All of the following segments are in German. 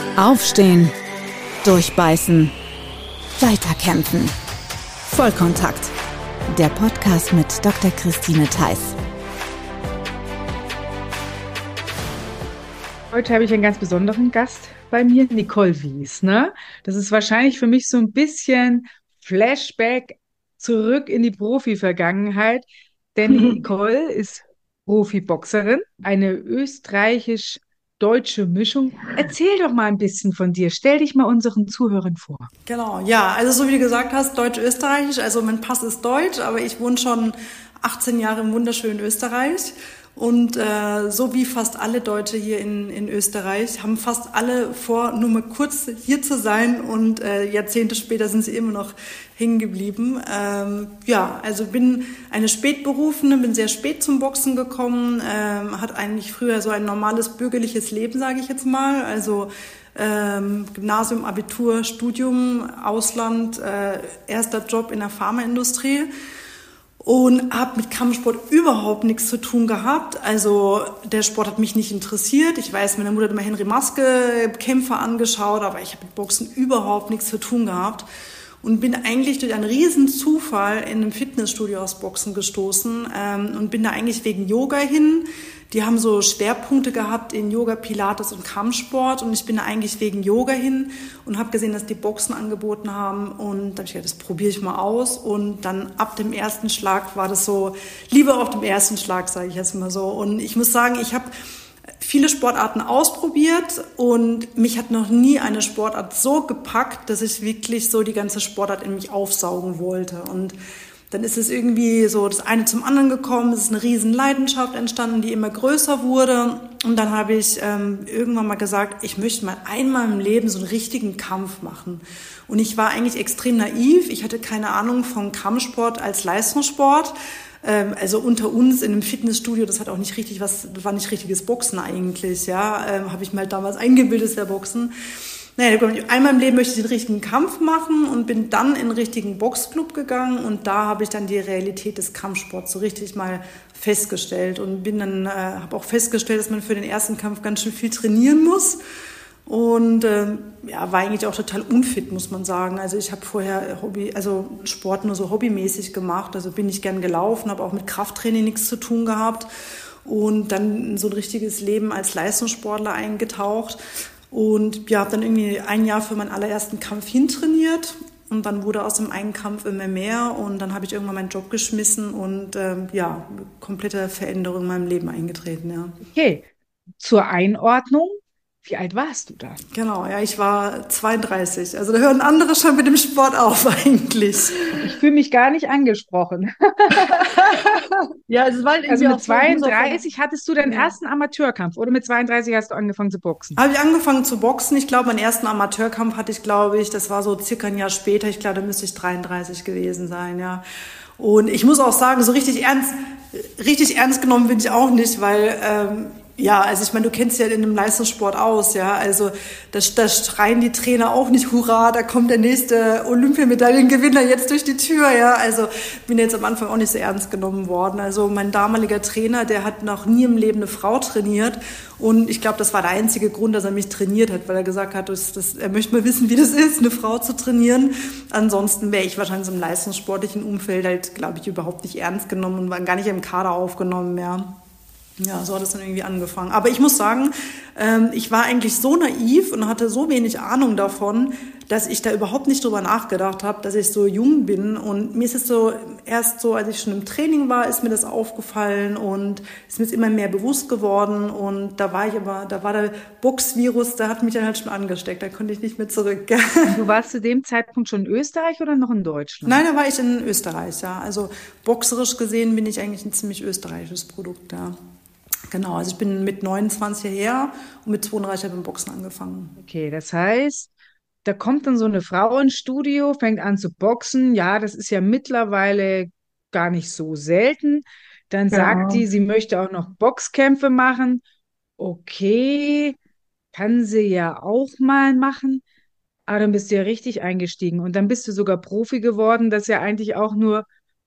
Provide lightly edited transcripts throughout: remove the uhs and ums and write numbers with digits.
Aufstehen, durchbeißen, weiterkämpfen. Vollkontakt. Der Podcast mit Dr. Christine Theiss. Heute habe ich einen ganz besonderen Gast bei mir, Nicole Wies, ne? Das ist wahrscheinlich für mich so ein bisschen Flashback zurück in die Profi-Vergangenheit, denn Nicole ist Profiboxerin, eine österreichisch-deutsche Mischung. Erzähl doch mal ein bisschen von dir. Stell dich mal unseren Zuhörern vor. Genau, ja, also so wie du gesagt hast, deutsch-österreichisch, also mein Pass ist deutsch, aber ich wohne schon 18 Jahre im wunderschönen Österreich. Und so wie fast alle Deutsche hier in Österreich haben fast alle vor, nur mal kurz hier zu sein, und Jahrzehnte später sind sie immer noch hängen geblieben. Ja, also bin eine Spätberufene, bin sehr spät zum Boxen gekommen, hat eigentlich früher so ein normales bürgerliches Leben, sage ich jetzt mal, also Gymnasium, Abitur, Studium, Ausland, erster Job in der Pharmaindustrie. Und habe mit Kampfsport überhaupt nichts zu tun gehabt. Also der Sport hat mich nicht interessiert. Ich weiß, meine Mutter hat immer Henry Maske Kämpfer angeschaut, aber ich habe mit Boxen überhaupt nichts zu tun gehabt. Und bin eigentlich durch einen riesen Zufall in einem Fitnessstudio aus Boxen gestoßen und bin da eigentlich wegen Yoga hin. Die haben so Schwerpunkte gehabt in Yoga, Pilates und Kampfsport, und ich bin da eigentlich wegen Yoga hin und habe gesehen, dass die Boxen angeboten haben, und da habe ich gedacht, das probiere ich mal aus, und dann ab dem ersten Schlag war das so, Liebe auf dem ersten Schlag, sage ich jetzt mal so. Und ich muss sagen, ich habe viele Sportarten ausprobiert und mich hat noch nie eine Sportart so gepackt, dass ich wirklich so die ganze Sportart in mich aufsaugen wollte. Und dann ist es irgendwie so das eine zum anderen gekommen, es ist eine riesen Leidenschaft entstanden, die immer größer wurde. Und dann habe ich irgendwann mal gesagt, ich möchte mal einmal im Leben so einen richtigen Kampf machen. Und ich war eigentlich extrem naiv, ich hatte keine Ahnung von Kampfsport als Leistungssport. Also unter uns in einem Fitnessstudio, das hat auch nicht richtig war nicht richtiges Boxen eigentlich, ja, habe ich mir halt damals eingebildet, das wäre Boxen. Naja, einmal im Leben möchte ich den richtigen Kampf machen und bin dann in den richtigen Boxclub gegangen, und da habe ich dann die Realität des Kampfsports so richtig mal festgestellt und bin dann habe auch festgestellt, dass man für den ersten Kampf ganz schön viel trainieren muss. Und ja, war eigentlich auch total unfit, muss man sagen. Also ich habe vorher Sport nur so hobbymäßig gemacht. Also bin ich gern gelaufen, habe auch mit Krafttraining nichts zu tun gehabt, und dann in so ein richtiges Leben als Leistungssportler eingetaucht. Und ja, habe dann irgendwie ein Jahr für meinen allerersten Kampf hintrainiert, und dann wurde aus dem einen Kampf immer mehr, und dann habe ich irgendwann meinen Job geschmissen und ja, komplette Veränderung in meinem Leben eingetreten, ja. Okay, zur Einordnung. Wie alt warst du da? Genau, ja, ich war 32. Also da hören andere schon mit dem Sport auf eigentlich. Ich fühle mich gar nicht angesprochen. Ja, es war Also irgendwie mit auch so 32 hattest du deinen ja. ersten Amateurkampf, oder mit 32 hast du angefangen zu boxen? Habe ich angefangen zu boxen. Ich glaube, meinen ersten Amateurkampf hatte ich, glaube ich, das war so circa ein Jahr später. Ich glaube, da müsste ich 33 gewesen sein, ja. Und ich muss auch sagen, so richtig ernst genommen bin ich auch nicht, weil ja, also ich meine, du kennst ja in einem Leistungssport aus, ja, also da schreien die Trainer auch nicht, hurra, da kommt der nächste Olympiamedaillengewinner jetzt durch die Tür, ja, also bin jetzt am Anfang auch nicht so ernst genommen worden. Also mein damaliger Trainer, der hat noch nie im Leben eine Frau trainiert, und ich glaube, das war der einzige Grund, dass er mich trainiert hat, weil er gesagt hat, er möchte mal wissen, wie das ist, eine Frau zu trainieren. Ansonsten wäre ich wahrscheinlich so im leistungssportlichen Umfeld halt, glaube ich, überhaupt nicht ernst genommen und war gar nicht im Kader aufgenommen, ja. Ja, so hat es dann irgendwie angefangen. Aber ich muss sagen, ich war eigentlich so naiv und hatte so wenig Ahnung davon, dass ich da überhaupt nicht drüber nachgedacht habe, dass ich so jung bin. Und mir ist es so, erst so, als ich schon im Training war, ist mir das aufgefallen und ist mir jetzt immer mehr bewusst geworden. Und da war der Boxvirus, der hat mich dann halt schon angesteckt. Da konnte ich nicht mehr zurück. Du warst zu dem Zeitpunkt schon in Österreich oder noch in Deutschland? Nein, da war ich in Österreich, ja. Also boxerisch gesehen bin ich eigentlich ein ziemlich österreichisches Produkt, ja. Genau, also ich bin mit 29 hierher und mit 32 habe ich beim Boxen angefangen. Okay, das heißt, da kommt dann so eine Frau ins Studio, fängt an zu boxen. Ja, das ist ja mittlerweile gar nicht so selten. Dann sagt Ja. die, sie möchte auch noch Boxkämpfe machen. Okay, kann sie ja auch mal machen. Aber dann bist du ja richtig eingestiegen. Und dann bist du sogar Profi geworden. Das ist ja eigentlich auch nur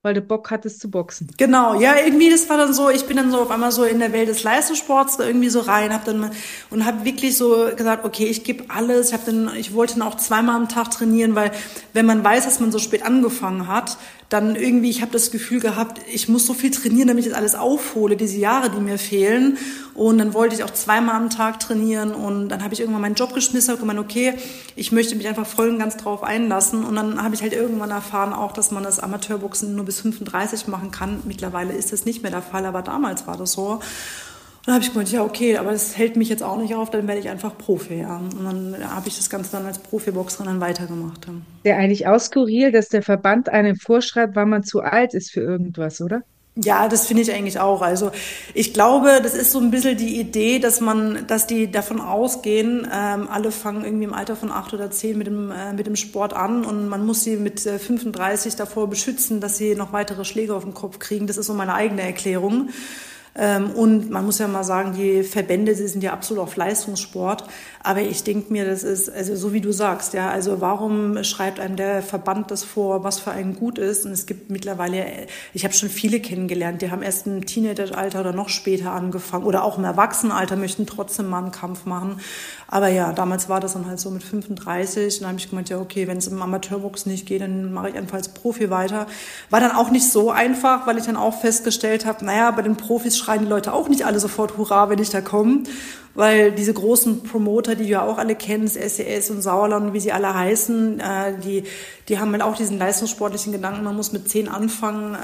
weil du Bock hattest zu boxen. Genau, ja, irgendwie, das war dann so, ich bin dann so auf einmal so in der Welt des Leistungssports da irgendwie so rein, habe wirklich so gesagt, okay, ich gebe alles. Ich wollte dann auch zweimal am Tag trainieren, weil wenn man weiß, dass man so spät angefangen hat, dann irgendwie, ich habe das Gefühl gehabt, ich muss so viel trainieren, damit ich das alles aufhole, diese Jahre, die mir fehlen. Und dann wollte ich auch zweimal am Tag trainieren und dann habe ich irgendwann meinen Job geschmissen, habe gemeint, okay, ich möchte mich einfach voll und ganz drauf einlassen. Und dann habe ich halt irgendwann erfahren auch, dass man das Amateurboxen nur bis 35 machen kann. Mittlerweile ist das nicht mehr der Fall, aber damals war das so. Und dann habe ich gemeint, ja okay, aber das hält mich jetzt auch nicht auf, dann werde ich einfach Profi. Ja. Und dann habe ich das Ganze dann als Profiboxerin dann weitergemacht. Ja. Der eigentlich auch skurril, dass der Verband einem vorschreibt, wann man zu alt ist für irgendwas, oder? Ja, das finde ich eigentlich auch. Also ich glaube, das ist so ein bisschen die Idee, dass die davon ausgehen, alle fangen irgendwie im Alter von 8 oder 10 mit dem Sport an und man muss sie mit 35 davor beschützen, dass sie noch weitere Schläge auf den Kopf kriegen. Das ist so meine eigene Erklärung. Und man muss ja mal sagen, die Verbände, sie sind ja absolut auf Leistungssport. Aber ich denke mir, das ist, also so wie du sagst, ja, also warum schreibt einem der Verband das vor, was für einen gut ist? Und es gibt mittlerweile, ich habe schon viele kennengelernt, die haben erst im Teenageralter oder noch später angefangen oder auch im Erwachsenenalter möchten trotzdem mal einen Kampf machen. Aber ja, damals war das dann halt so mit 35 und dann habe ich gemeint, ja okay, wenn es im Amateurboxen nicht geht, dann mache ich einfach als Profi weiter. War dann auch nicht so einfach, weil ich dann auch festgestellt habe, naja, bei den Profis schreien die Leute auch nicht alle sofort Hurra, wenn ich da komme, weil diese großen Promoter, die du ja auch alle kennst, SES und Sauerland, wie sie alle heißen, die haben halt auch diesen leistungssportlichen Gedanken, man muss mit 10 anfangen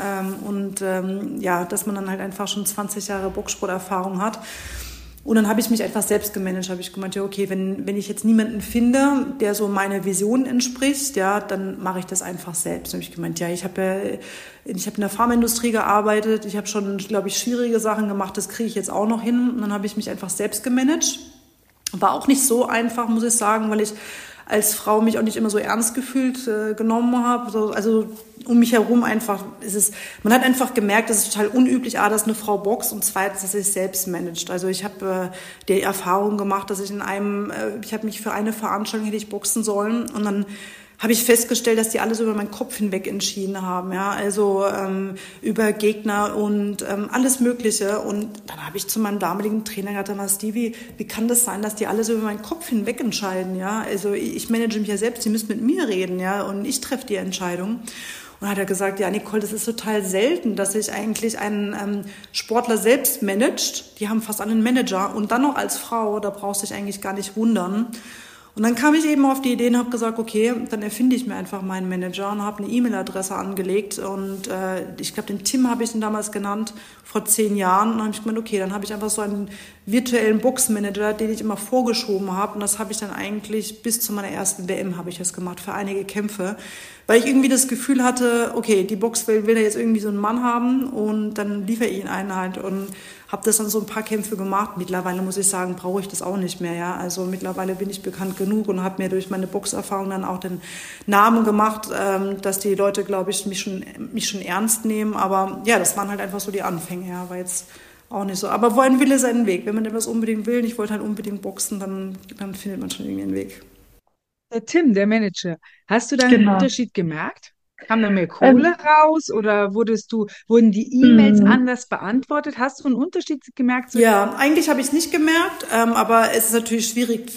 ja, dass man dann halt einfach schon 20 Jahre Boxsporterfahrung hat. Und dann habe ich mich einfach selbst gemanagt, habe ich gemeint, ja okay, wenn ich jetzt niemanden finde, der so meine Vision entspricht, ja, dann mache ich das einfach selbst. Dann habe ich gemeint, ja, ich habe in der Pharmaindustrie gearbeitet, ich habe schon, glaube ich, schwierige Sachen gemacht, das kriege ich jetzt auch noch hin. Und dann habe ich mich einfach selbst gemanagt. War auch nicht so einfach, muss ich sagen, weil ich als Frau mich auch nicht immer so ernst gefühlt genommen habe. Also um mich herum einfach man hat einfach gemerkt, das ist total unüblich, dass eine Frau boxt und zweitens, dass sie sich selbst managt. Also ich habe die Erfahrung gemacht, dass ich ich habe mich für eine Veranstaltung hätte ich boxen sollen und dann habe ich festgestellt, dass die alles über meinen Kopf hinweg entschieden haben, ja, also über Gegner und alles Mögliche. Und dann habe ich zu meinem damaligen Trainer gesagt, Stevie, wie kann das sein, dass die alles über meinen Kopf hinweg entscheiden, ja? Also ich manage mich ja selbst, die müssen mit mir reden, ja, und ich treffe die Entscheidung. Und dann hat er gesagt, ja, Nicole, das ist total selten, dass sich eigentlich ein Sportler selbst managt. Die haben fast alle einen Manager und dann noch als Frau, da brauchst du dich eigentlich gar nicht wundern. Und dann kam ich eben auf die Idee und habe gesagt, okay, dann erfinde ich mir einfach meinen Manager und habe eine E-Mail-Adresse angelegt. Und ich glaube, den Tim habe ich ihn damals genannt, vor 10 Jahren. Und dann habe ich gemeint, okay, dann habe ich einfach so einen virtuellen Boxmanager, den ich immer vorgeschoben habe. Und das habe ich dann eigentlich bis zu meiner ersten WM habe ich das gemacht, für einige Kämpfe. Weil ich irgendwie das Gefühl hatte, okay, die Boxwelt will da jetzt irgendwie so einen Mann haben und dann liefere ich ihn einen halt. Und habe das dann so ein paar Kämpfe gemacht. Mittlerweile muss ich sagen, brauche ich das auch nicht mehr. Ja, also mittlerweile bin ich bekannt genug und habe mir durch meine Boxerfahrung dann auch den Namen gemacht, dass die Leute, glaube ich, mich schon ernst nehmen. Aber ja, das waren halt einfach so die Anfänge. Ja, war jetzt auch nicht so. Aber wo ein Wille seinen Weg. Wenn man etwas unbedingt will, ich wollte halt unbedingt boxen, dann findet man schon irgendwie einen Weg. Der Tim, der Manager, hast du dann einen Genau. Unterschied gemerkt? Kam da mehr Kohle raus oder wurden die E-Mails anders beantwortet? Hast du einen Unterschied gemerkt? Ja, eigentlich habe ich es nicht gemerkt, aber es ist natürlich schwierig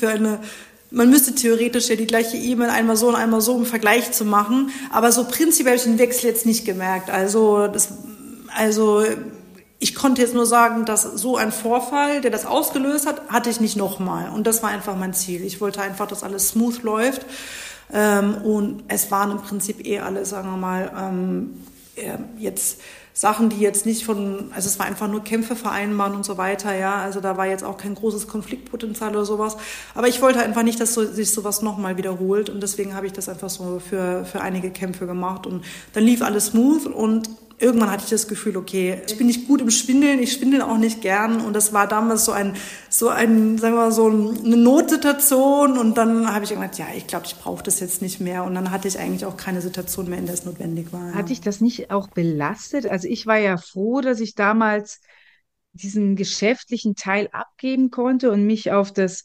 man müsste theoretisch ja die gleiche E-Mail einmal so und einmal so, um Vergleich zu machen, aber so prinzipiell habe ich den Wechsel jetzt nicht gemerkt. Also ich konnte jetzt nur sagen, dass so ein Vorfall, der das ausgelöst hat, hatte ich nicht nochmal. Und das war einfach mein Ziel. Ich wollte einfach, dass alles smooth läuft. Und es waren im Prinzip alle, sagen wir mal, jetzt Sachen, die jetzt nicht also es war einfach nur Kämpfe vereinbaren und so weiter, ja, also da war jetzt auch kein großes Konfliktpotenzial oder sowas, aber ich wollte einfach nicht, dass sich sowas nochmal wiederholt und deswegen habe ich das einfach so für einige Kämpfe gemacht und dann lief alles smooth und irgendwann hatte ich das Gefühl, okay, ich bin nicht gut im Schwindeln, ich schwindel auch nicht gern und das war damals sagen wir mal, so eine Notsituation und dann habe ich gedacht, ja, ich glaube, ich brauche das jetzt nicht mehr und dann hatte ich eigentlich auch keine Situation mehr, in der es notwendig war. Ja. Hat dich das nicht auch belastet? Also ich war ja froh, dass ich damals diesen geschäftlichen Teil abgeben konnte und mich auf das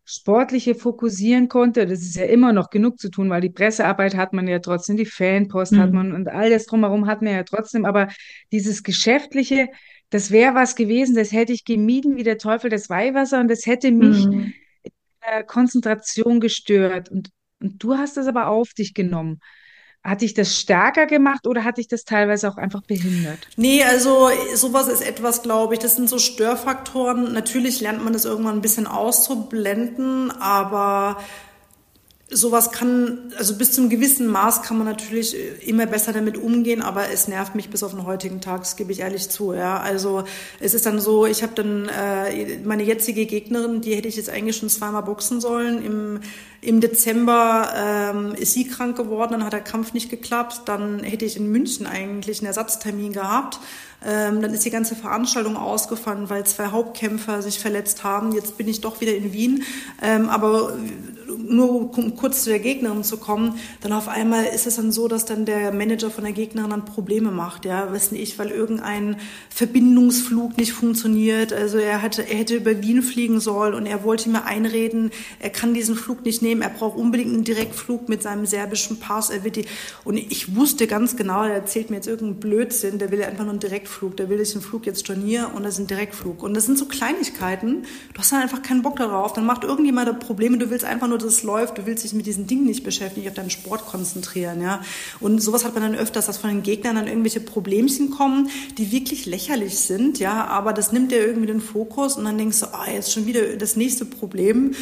Sportliche fokussieren konnte. Das ist ja immer noch genug zu tun, weil die Pressearbeit hat man ja trotzdem, die Fanpost hat man und all das drumherum hat man ja trotzdem. Aber dieses Geschäftliche, das wäre was gewesen, das hätte ich gemieden wie der Teufel das Weihwasser und das hätte mich Mhm. Konzentration gestört. Und du hast das aber auf dich genommen. Hat dich das stärker gemacht oder hat dich das teilweise auch einfach behindert? Nee, also sowas ist etwas, glaube ich, das sind so Störfaktoren. Natürlich lernt man das irgendwann ein bisschen auszublenden, aber sowas kann, also bis zum gewissen Maß kann man natürlich immer besser damit umgehen, aber es nervt mich bis auf den heutigen Tag, das gebe ich ehrlich zu. Ja, also es ist dann so, ich habe dann meine jetzige Gegnerin, die hätte ich jetzt eigentlich schon zweimal boxen sollen. Im Dezember ist sie krank geworden, dann hat der Kampf nicht geklappt. Dann hätte ich in München eigentlich einen Ersatztermin gehabt. Dann ist die ganze Veranstaltung ausgefallen, weil zwei Hauptkämpfer sich verletzt haben. Jetzt bin ich doch wieder in Wien. Aber nur um kurz zu der Gegnerin zu kommen, dann auf einmal ist es dann so, dass dann der Manager von der Gegnerin dann Probleme macht. Ja, weiß nicht, weil irgendein Verbindungsflug nicht funktioniert. Also er hätte über Wien fliegen sollen und er wollte mir einreden, er kann diesen Flug nicht nehmen. Er braucht unbedingt einen Direktflug mit seinem serbischen Pass. Und ich wusste ganz genau, er erzählt mir jetzt irgendeinen Blödsinn, der will einfach nur einen Direktflug, der will, dass ich den Flug jetzt storniere und das ist ein Direktflug. Und das sind so Kleinigkeiten, du hast dann einfach keinen Bock darauf, dann macht irgendjemand da Probleme, du willst einfach nur, dass es läuft, du willst dich mit diesen Dingen nicht beschäftigen, auf deinen Sport konzentrieren, ja. Und sowas hat man dann öfters, dass von den Gegnern dann irgendwelche Problemchen kommen, die wirklich lächerlich sind, ja, aber das nimmt dir irgendwie den Fokus und dann denkst du, jetzt schon wieder das nächste Problem.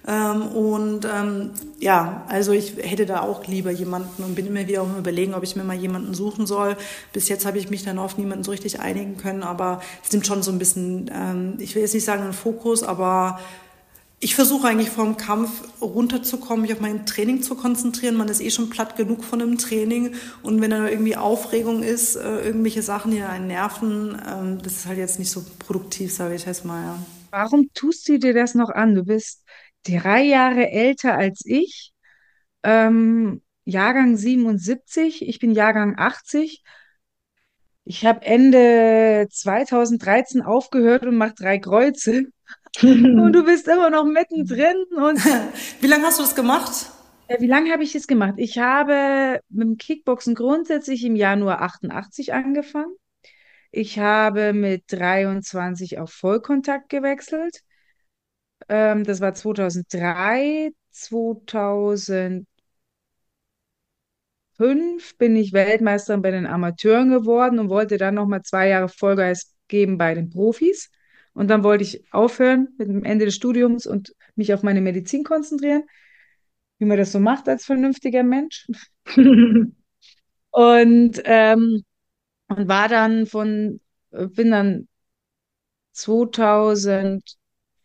Ja, also ich hätte da auch lieber jemanden und bin immer wieder auch überlegen, ob ich mir mal jemanden suchen soll. Bis jetzt habe ich mich dann auf niemanden so richtig einigen können, aber es nimmt schon so ein bisschen, ich will jetzt nicht sagen einen Fokus, aber ich versuche eigentlich vor dem Kampf runterzukommen, mich auf mein Training zu konzentrieren. Man ist eh schon platt genug von einem Training und wenn da irgendwie Aufregung ist, irgendwelche Sachen, die einen nerven, das ist halt jetzt nicht so produktiv, sage ich jetzt mal, ja. Warum tust du dir das noch an? Du bist 3 Jahre älter als ich, Jahrgang 77, ich bin Jahrgang 80. Ich habe Ende 2013 aufgehört und mache 3 Kreuze. Und du bist immer noch mittendrin. Und Wie lange hast du das gemacht? wie lange habe ich das gemacht? Ich habe mit dem Kickboxen grundsätzlich im Januar 88 angefangen. Ich habe mit 23 auf Vollkontakt gewechselt. Das war 2003. 2005 bin ich Weltmeisterin bei den Amateuren geworden und wollte dann nochmal 2 Jahre Vollgas geben bei den Profis. Und dann wollte ich aufhören mit dem Ende des Studiums und mich auf meine Medizin konzentrieren, wie man das so macht als vernünftiger Mensch. Und, und bin dann 2005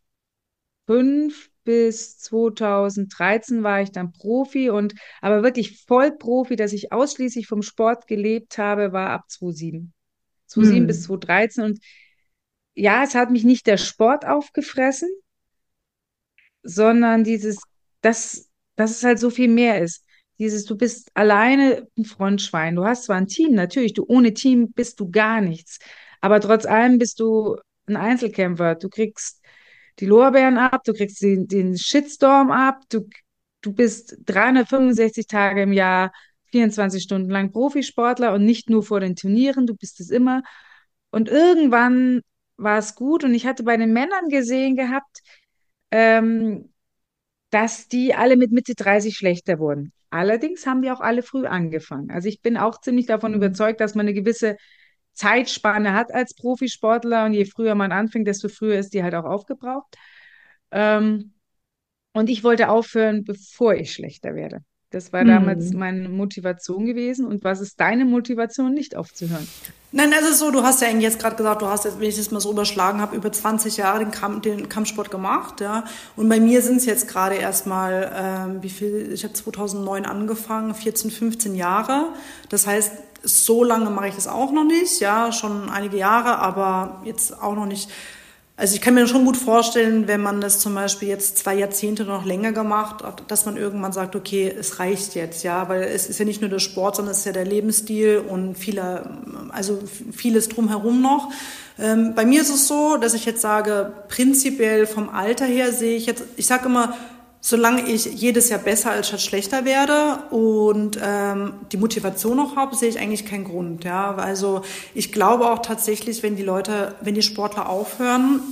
bis 2013 war ich dann Profi aber wirklich Vollprofi, dass ich ausschließlich vom Sport gelebt habe, war ab 2007. 2007 bis 2013 und ja, es hat mich nicht der Sport aufgefressen, sondern dass es halt so viel mehr ist. Du bist alleine ein Frontschwein. Du hast zwar ein Team, natürlich, ohne Team bist du gar nichts. Aber trotz allem bist du ein Einzelkämpfer. Du kriegst die Lorbeeren ab, du kriegst den Shitstorm ab, du bist 365 Tage im Jahr, 24 Stunden lang Profisportler und nicht nur vor den Turnieren, du bist es immer. Und irgendwann war es gut und ich hatte bei den Männern gesehen gehabt, ähm, dass die alle mit Mitte 30 schlechter wurden. Allerdings haben die auch alle früh angefangen. Also ich bin auch ziemlich davon überzeugt, dass man eine gewisse Zeitspanne hat als Profisportler und je früher man anfängt, desto früher ist die halt auch aufgebraucht. Ähm, und ich wollte aufhören, bevor ich schlechter werde. Das war damals Hm. meine Motivation gewesen. Und was ist deine Motivation, nicht aufzuhören? Nein, also so, du hast ja eigentlich jetzt gerade gesagt, du hast jetzt, wenn ich das mal so überschlagen habe, über 20 Jahre den Kampfsport gemacht, ja. Und bei mir sind es jetzt gerade erstmal, ich habe 2009 angefangen, 14, 15 Jahre. Das heißt, so lange mache ich das auch noch nicht, ja, schon einige Jahre, aber jetzt auch noch nicht Also ich kann mir schon gut vorstellen, wenn man das zum Beispiel jetzt 2 Jahrzehnte noch länger gemacht hat, dass man irgendwann sagt, okay, es reicht jetzt, ja, weil es ist ja nicht nur der Sport, sondern es ist ja der Lebensstil und also vieles drumherum noch. Bei mir ist es so, dass ich jetzt sage, prinzipiell vom Alter her sehe ich jetzt, ich sage immer, solange ich jedes Jahr besser als statt schlechter werde und die Motivation noch habe, sehe ich eigentlich keinen Grund. Ja, also ich glaube auch tatsächlich, wenn die Sportler aufhören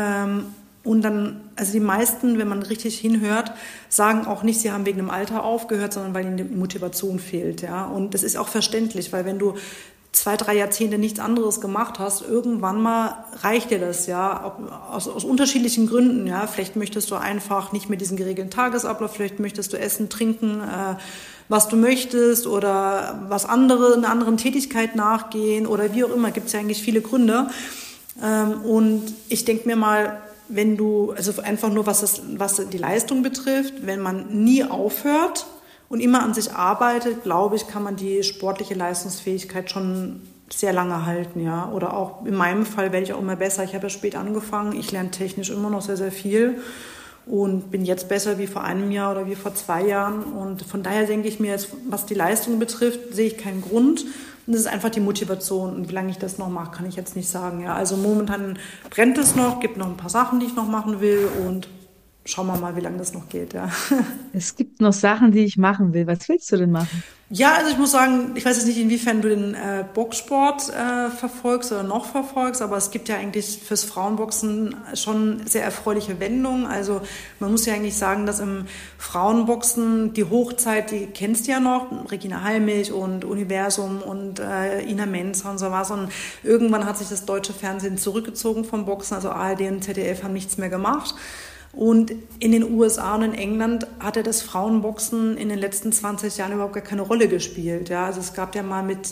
und dann, also die meisten, wenn man richtig hinhört, sagen auch nicht, sie haben wegen dem Alter aufgehört, sondern weil ihnen die Motivation fehlt. Ja, und das ist auch verständlich, weil wenn du 2, 3 Jahrzehnte nichts anderes gemacht hast, irgendwann mal reicht dir das, ja, aus unterschiedlichen Gründen, ja. Vielleicht möchtest du einfach nicht mehr diesen geregelten Tagesablauf, vielleicht möchtest du essen, trinken, was du möchtest oder einer anderen Tätigkeit nachgehen oder wie auch immer, gibt es ja eigentlich viele Gründe. Und ich denke mir mal, also einfach nur was die Leistung betrifft, wenn man nie aufhört, und immer an sich arbeitet, glaube ich, kann man die sportliche Leistungsfähigkeit schon sehr lange halten, ja. Oder auch in meinem Fall werde ich auch immer besser. Ich habe ja spät angefangen. Ich lerne technisch immer noch sehr, sehr viel und bin jetzt besser wie vor einem Jahr oder wie vor 2 Jahren. Und von daher denke ich mir jetzt, was die Leistung betrifft, sehe ich keinen Grund. Und das ist einfach die Motivation. Und wie lange ich das noch mache, kann ich jetzt nicht sagen, ja. Also momentan brennt es noch, gibt noch ein paar Sachen, die ich noch machen will und schauen wir mal, wie lange das noch geht, ja. Es gibt noch Sachen, die ich machen will. Was willst du denn machen? Ja, also ich muss sagen, ich weiß jetzt nicht, inwiefern du den Boxsport verfolgst oder noch verfolgst, aber es gibt ja eigentlich fürs Frauenboxen schon sehr erfreuliche Wendungen. Also man muss ja eigentlich sagen, dass im Frauenboxen die Hochzeit, die kennst du ja noch, Regina Halmich und Universum und Ina Menzer und so was. Und irgendwann hat sich das deutsche Fernsehen zurückgezogen vom Boxen, also ARD und ZDF haben nichts mehr gemacht. Und in den USA und in England hat das Frauenboxen in den letzten 20 Jahren überhaupt gar keine Rolle gespielt. Ja, also es gab ja mal mit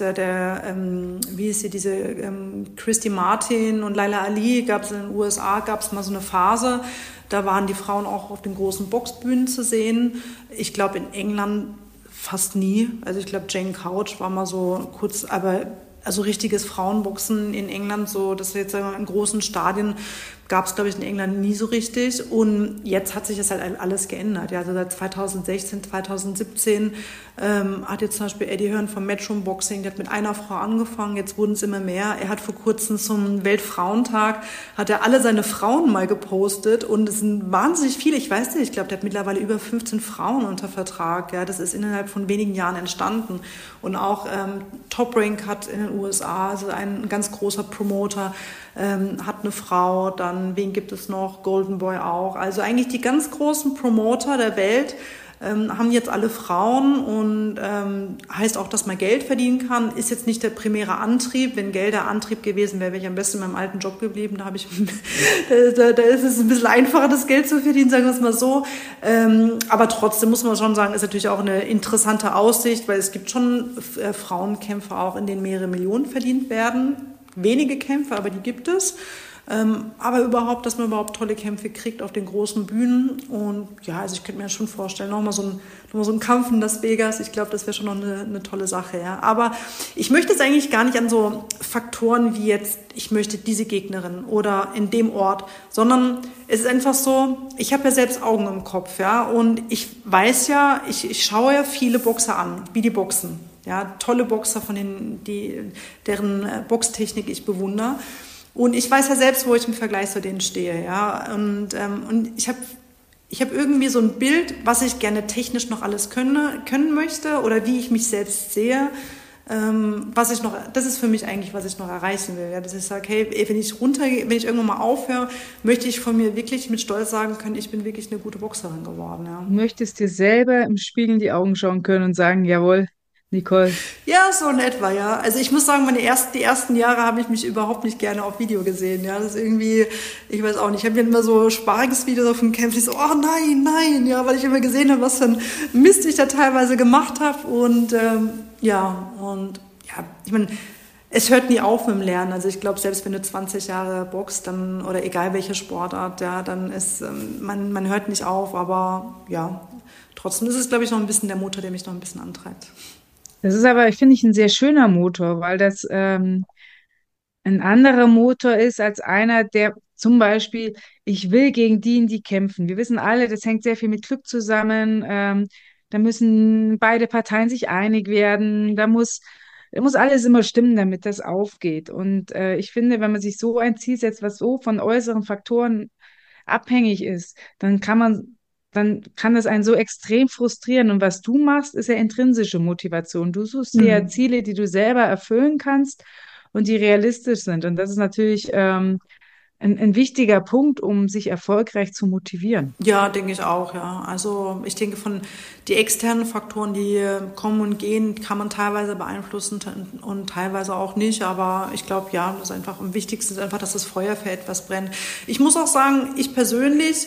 wie ist sie, diese Christy Martin und Laila Ali, gab es in den USA, gab es mal so eine Phase, da waren die Frauen auch auf den großen Boxbühnen zu sehen. Ich glaube in England fast nie. Also ich glaube Jane Couch war mal so kurz, aber also richtiges Frauenboxen in England, so dass wir jetzt sagen wir, in großen Stadien gab es, glaube ich, in England nie so richtig. Und jetzt hat sich das halt alles geändert. Ja, also seit 2016, 2017 hat jetzt zum Beispiel Eddie Hearn vom Matchroom Boxing, der hat mit einer Frau angefangen, jetzt wurden es immer mehr. Er hat vor kurzem zum Weltfrauentag, hat er alle seine Frauen mal gepostet und es sind wahnsinnig viele, ich weiß nicht, ich glaube, der hat mittlerweile über 15 Frauen unter Vertrag. Ja, das ist innerhalb von wenigen Jahren entstanden. Und auch Top Rank hat in den USA, also ein ganz großer Promoter, hat eine Frau, dann wen gibt es noch? Golden Boy auch. Also eigentlich die ganz großen Promoter der Welt haben jetzt alle Frauen und heißt auch, dass man Geld verdienen kann. Ist jetzt nicht der primäre Antrieb. Wenn Geld der Antrieb gewesen wäre, wäre ich am besten in meinem alten Job geblieben. Da da ist es ein bisschen einfacher, das Geld zu verdienen, sagen wir es mal so. Aber trotzdem muss man schon sagen, ist natürlich auch eine interessante Aussicht, weil es gibt schon Frauenkämpfe auch, in denen mehrere Millionen verdient werden. Wenige Kämpfe, aber die gibt es. Aber überhaupt, dass man überhaupt tolle Kämpfe kriegt auf den großen Bühnen. Und ja, also ich könnte mir schon vorstellen, nochmal so ein Kampf in Las Vegas. Ich glaube, das wäre schon noch eine tolle Sache. Ja. Aber ich möchte jetzt eigentlich gar nicht an so Faktoren wie jetzt, ich möchte diese Gegnerin oder in dem Ort, sondern es ist einfach so, ich habe ja selbst Augen im Kopf. Ja, und ich weiß ja, ich schaue ja viele Boxer an, wie die boxen. Ja, tolle Boxer, deren Boxtechnik ich bewundere. Und ich weiß ja selbst, wo ich im Vergleich zu denen stehe, ja. Und ich habe irgendwie so ein Bild, was ich gerne technisch noch alles können möchte oder wie ich mich selbst sehe. Das ist für mich eigentlich, was ich noch erreichen will. Ja, dass ich sage, hey, wenn ich irgendwann mal aufhöre, möchte ich von mir wirklich mit Stolz sagen können, ich bin wirklich eine gute Boxerin geworden. Ja. Du möchtest dir selber im Spiegel in die Augen schauen können und sagen, jawohl, Nicole. Ja, so in etwa, ja. Also ich muss sagen, die ersten Jahre habe ich mich überhaupt nicht gerne auf Video gesehen. Ja, das ist irgendwie, ich weiß auch nicht, ich habe mir immer so Sparringsvideos auf dem Camp, ich so, oh nein, ja, weil ich immer gesehen habe, was für ein Mist ich da teilweise gemacht habe. Und ich meine, es hört nie auf mit dem Lernen. Also ich glaube, selbst wenn du 20 Jahre boxst, dann, oder egal welche Sportart, ja, dann ist, man hört nicht auf, aber ja, trotzdem ist es, glaube ich, noch ein bisschen der Motor, der mich noch ein bisschen antreibt. Das ist aber, finde ich, ein sehr schöner Motor, weil das ein anderer Motor ist als einer, der Zum Beispiel, ich will gegen die und die kämpfen. Wir wissen alle, das hängt sehr viel mit Glück zusammen. Da müssen beide Parteien sich einig werden. Da muss alles immer stimmen, damit das aufgeht. Und ich finde, wenn man sich so ein Ziel setzt, was so von äußeren Faktoren abhängig ist, dann kann das einen so extrem frustrieren. Und was du machst, ist ja intrinsische Motivation. Du suchst dir ja Mhm. Ziele, die du selber erfüllen kannst und die realistisch sind. Und das ist natürlich ein wichtiger Punkt, um sich erfolgreich zu motivieren. Ja, denke ich auch, ja. Also ich denke, von die externen Faktoren, die kommen und gehen, kann man teilweise beeinflussen und teilweise auch nicht. Aber ich glaube, ja, das ist einfach am wichtigsten ist einfach, dass das Feuer für etwas brennt. Ich muss auch sagen, ich persönlich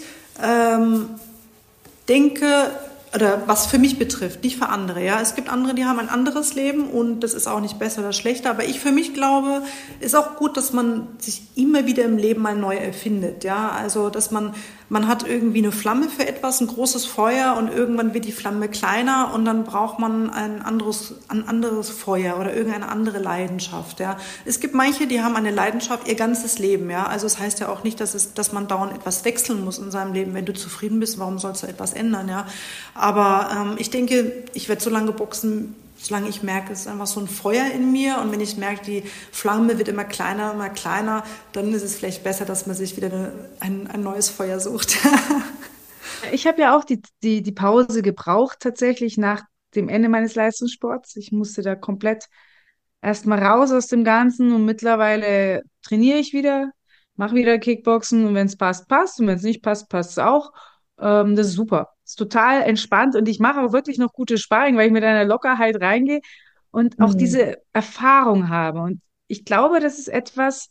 denke, oder was für mich betrifft, nicht für andere, ja. Es gibt andere, die haben ein anderes Leben und das ist auch nicht besser oder schlechter. Aber ich für mich glaube, ist auch gut, dass man sich immer wieder im Leben mal neu erfindet, ja. Also, dass man hat irgendwie eine Flamme für etwas, ein großes Feuer und irgendwann wird die Flamme kleiner und dann braucht man ein anderes Feuer oder irgendeine andere Leidenschaft, ja. Es gibt manche, die haben eine Leidenschaft ihr ganzes Leben, ja. Also es heißt ja auch nicht, dass man dauernd etwas wechseln muss in seinem Leben. Wenn du zufrieden bist, warum sollst du etwas ändern, ja. Aber ich denke, ich werde so lange boxen, solange ich merke, es ist einfach so ein Feuer in mir und wenn ich merke, die Flamme wird immer kleiner, dann ist es vielleicht besser, dass man sich wieder ein neues Feuer sucht. Ich habe ja auch die Pause gebraucht, tatsächlich nach dem Ende meines Leistungssports. Ich musste da komplett erstmal raus aus dem Ganzen und mittlerweile trainiere ich wieder, mache wieder Kickboxen und wenn es passt, passt und wenn es nicht passt, passt es auch. Das ist super. Ist total entspannt und ich mache auch wirklich noch gute Sparring, weil ich mit einer Lockerheit reingehe und auch Mhm. diese Erfahrung habe. Und ich glaube, das ist etwas,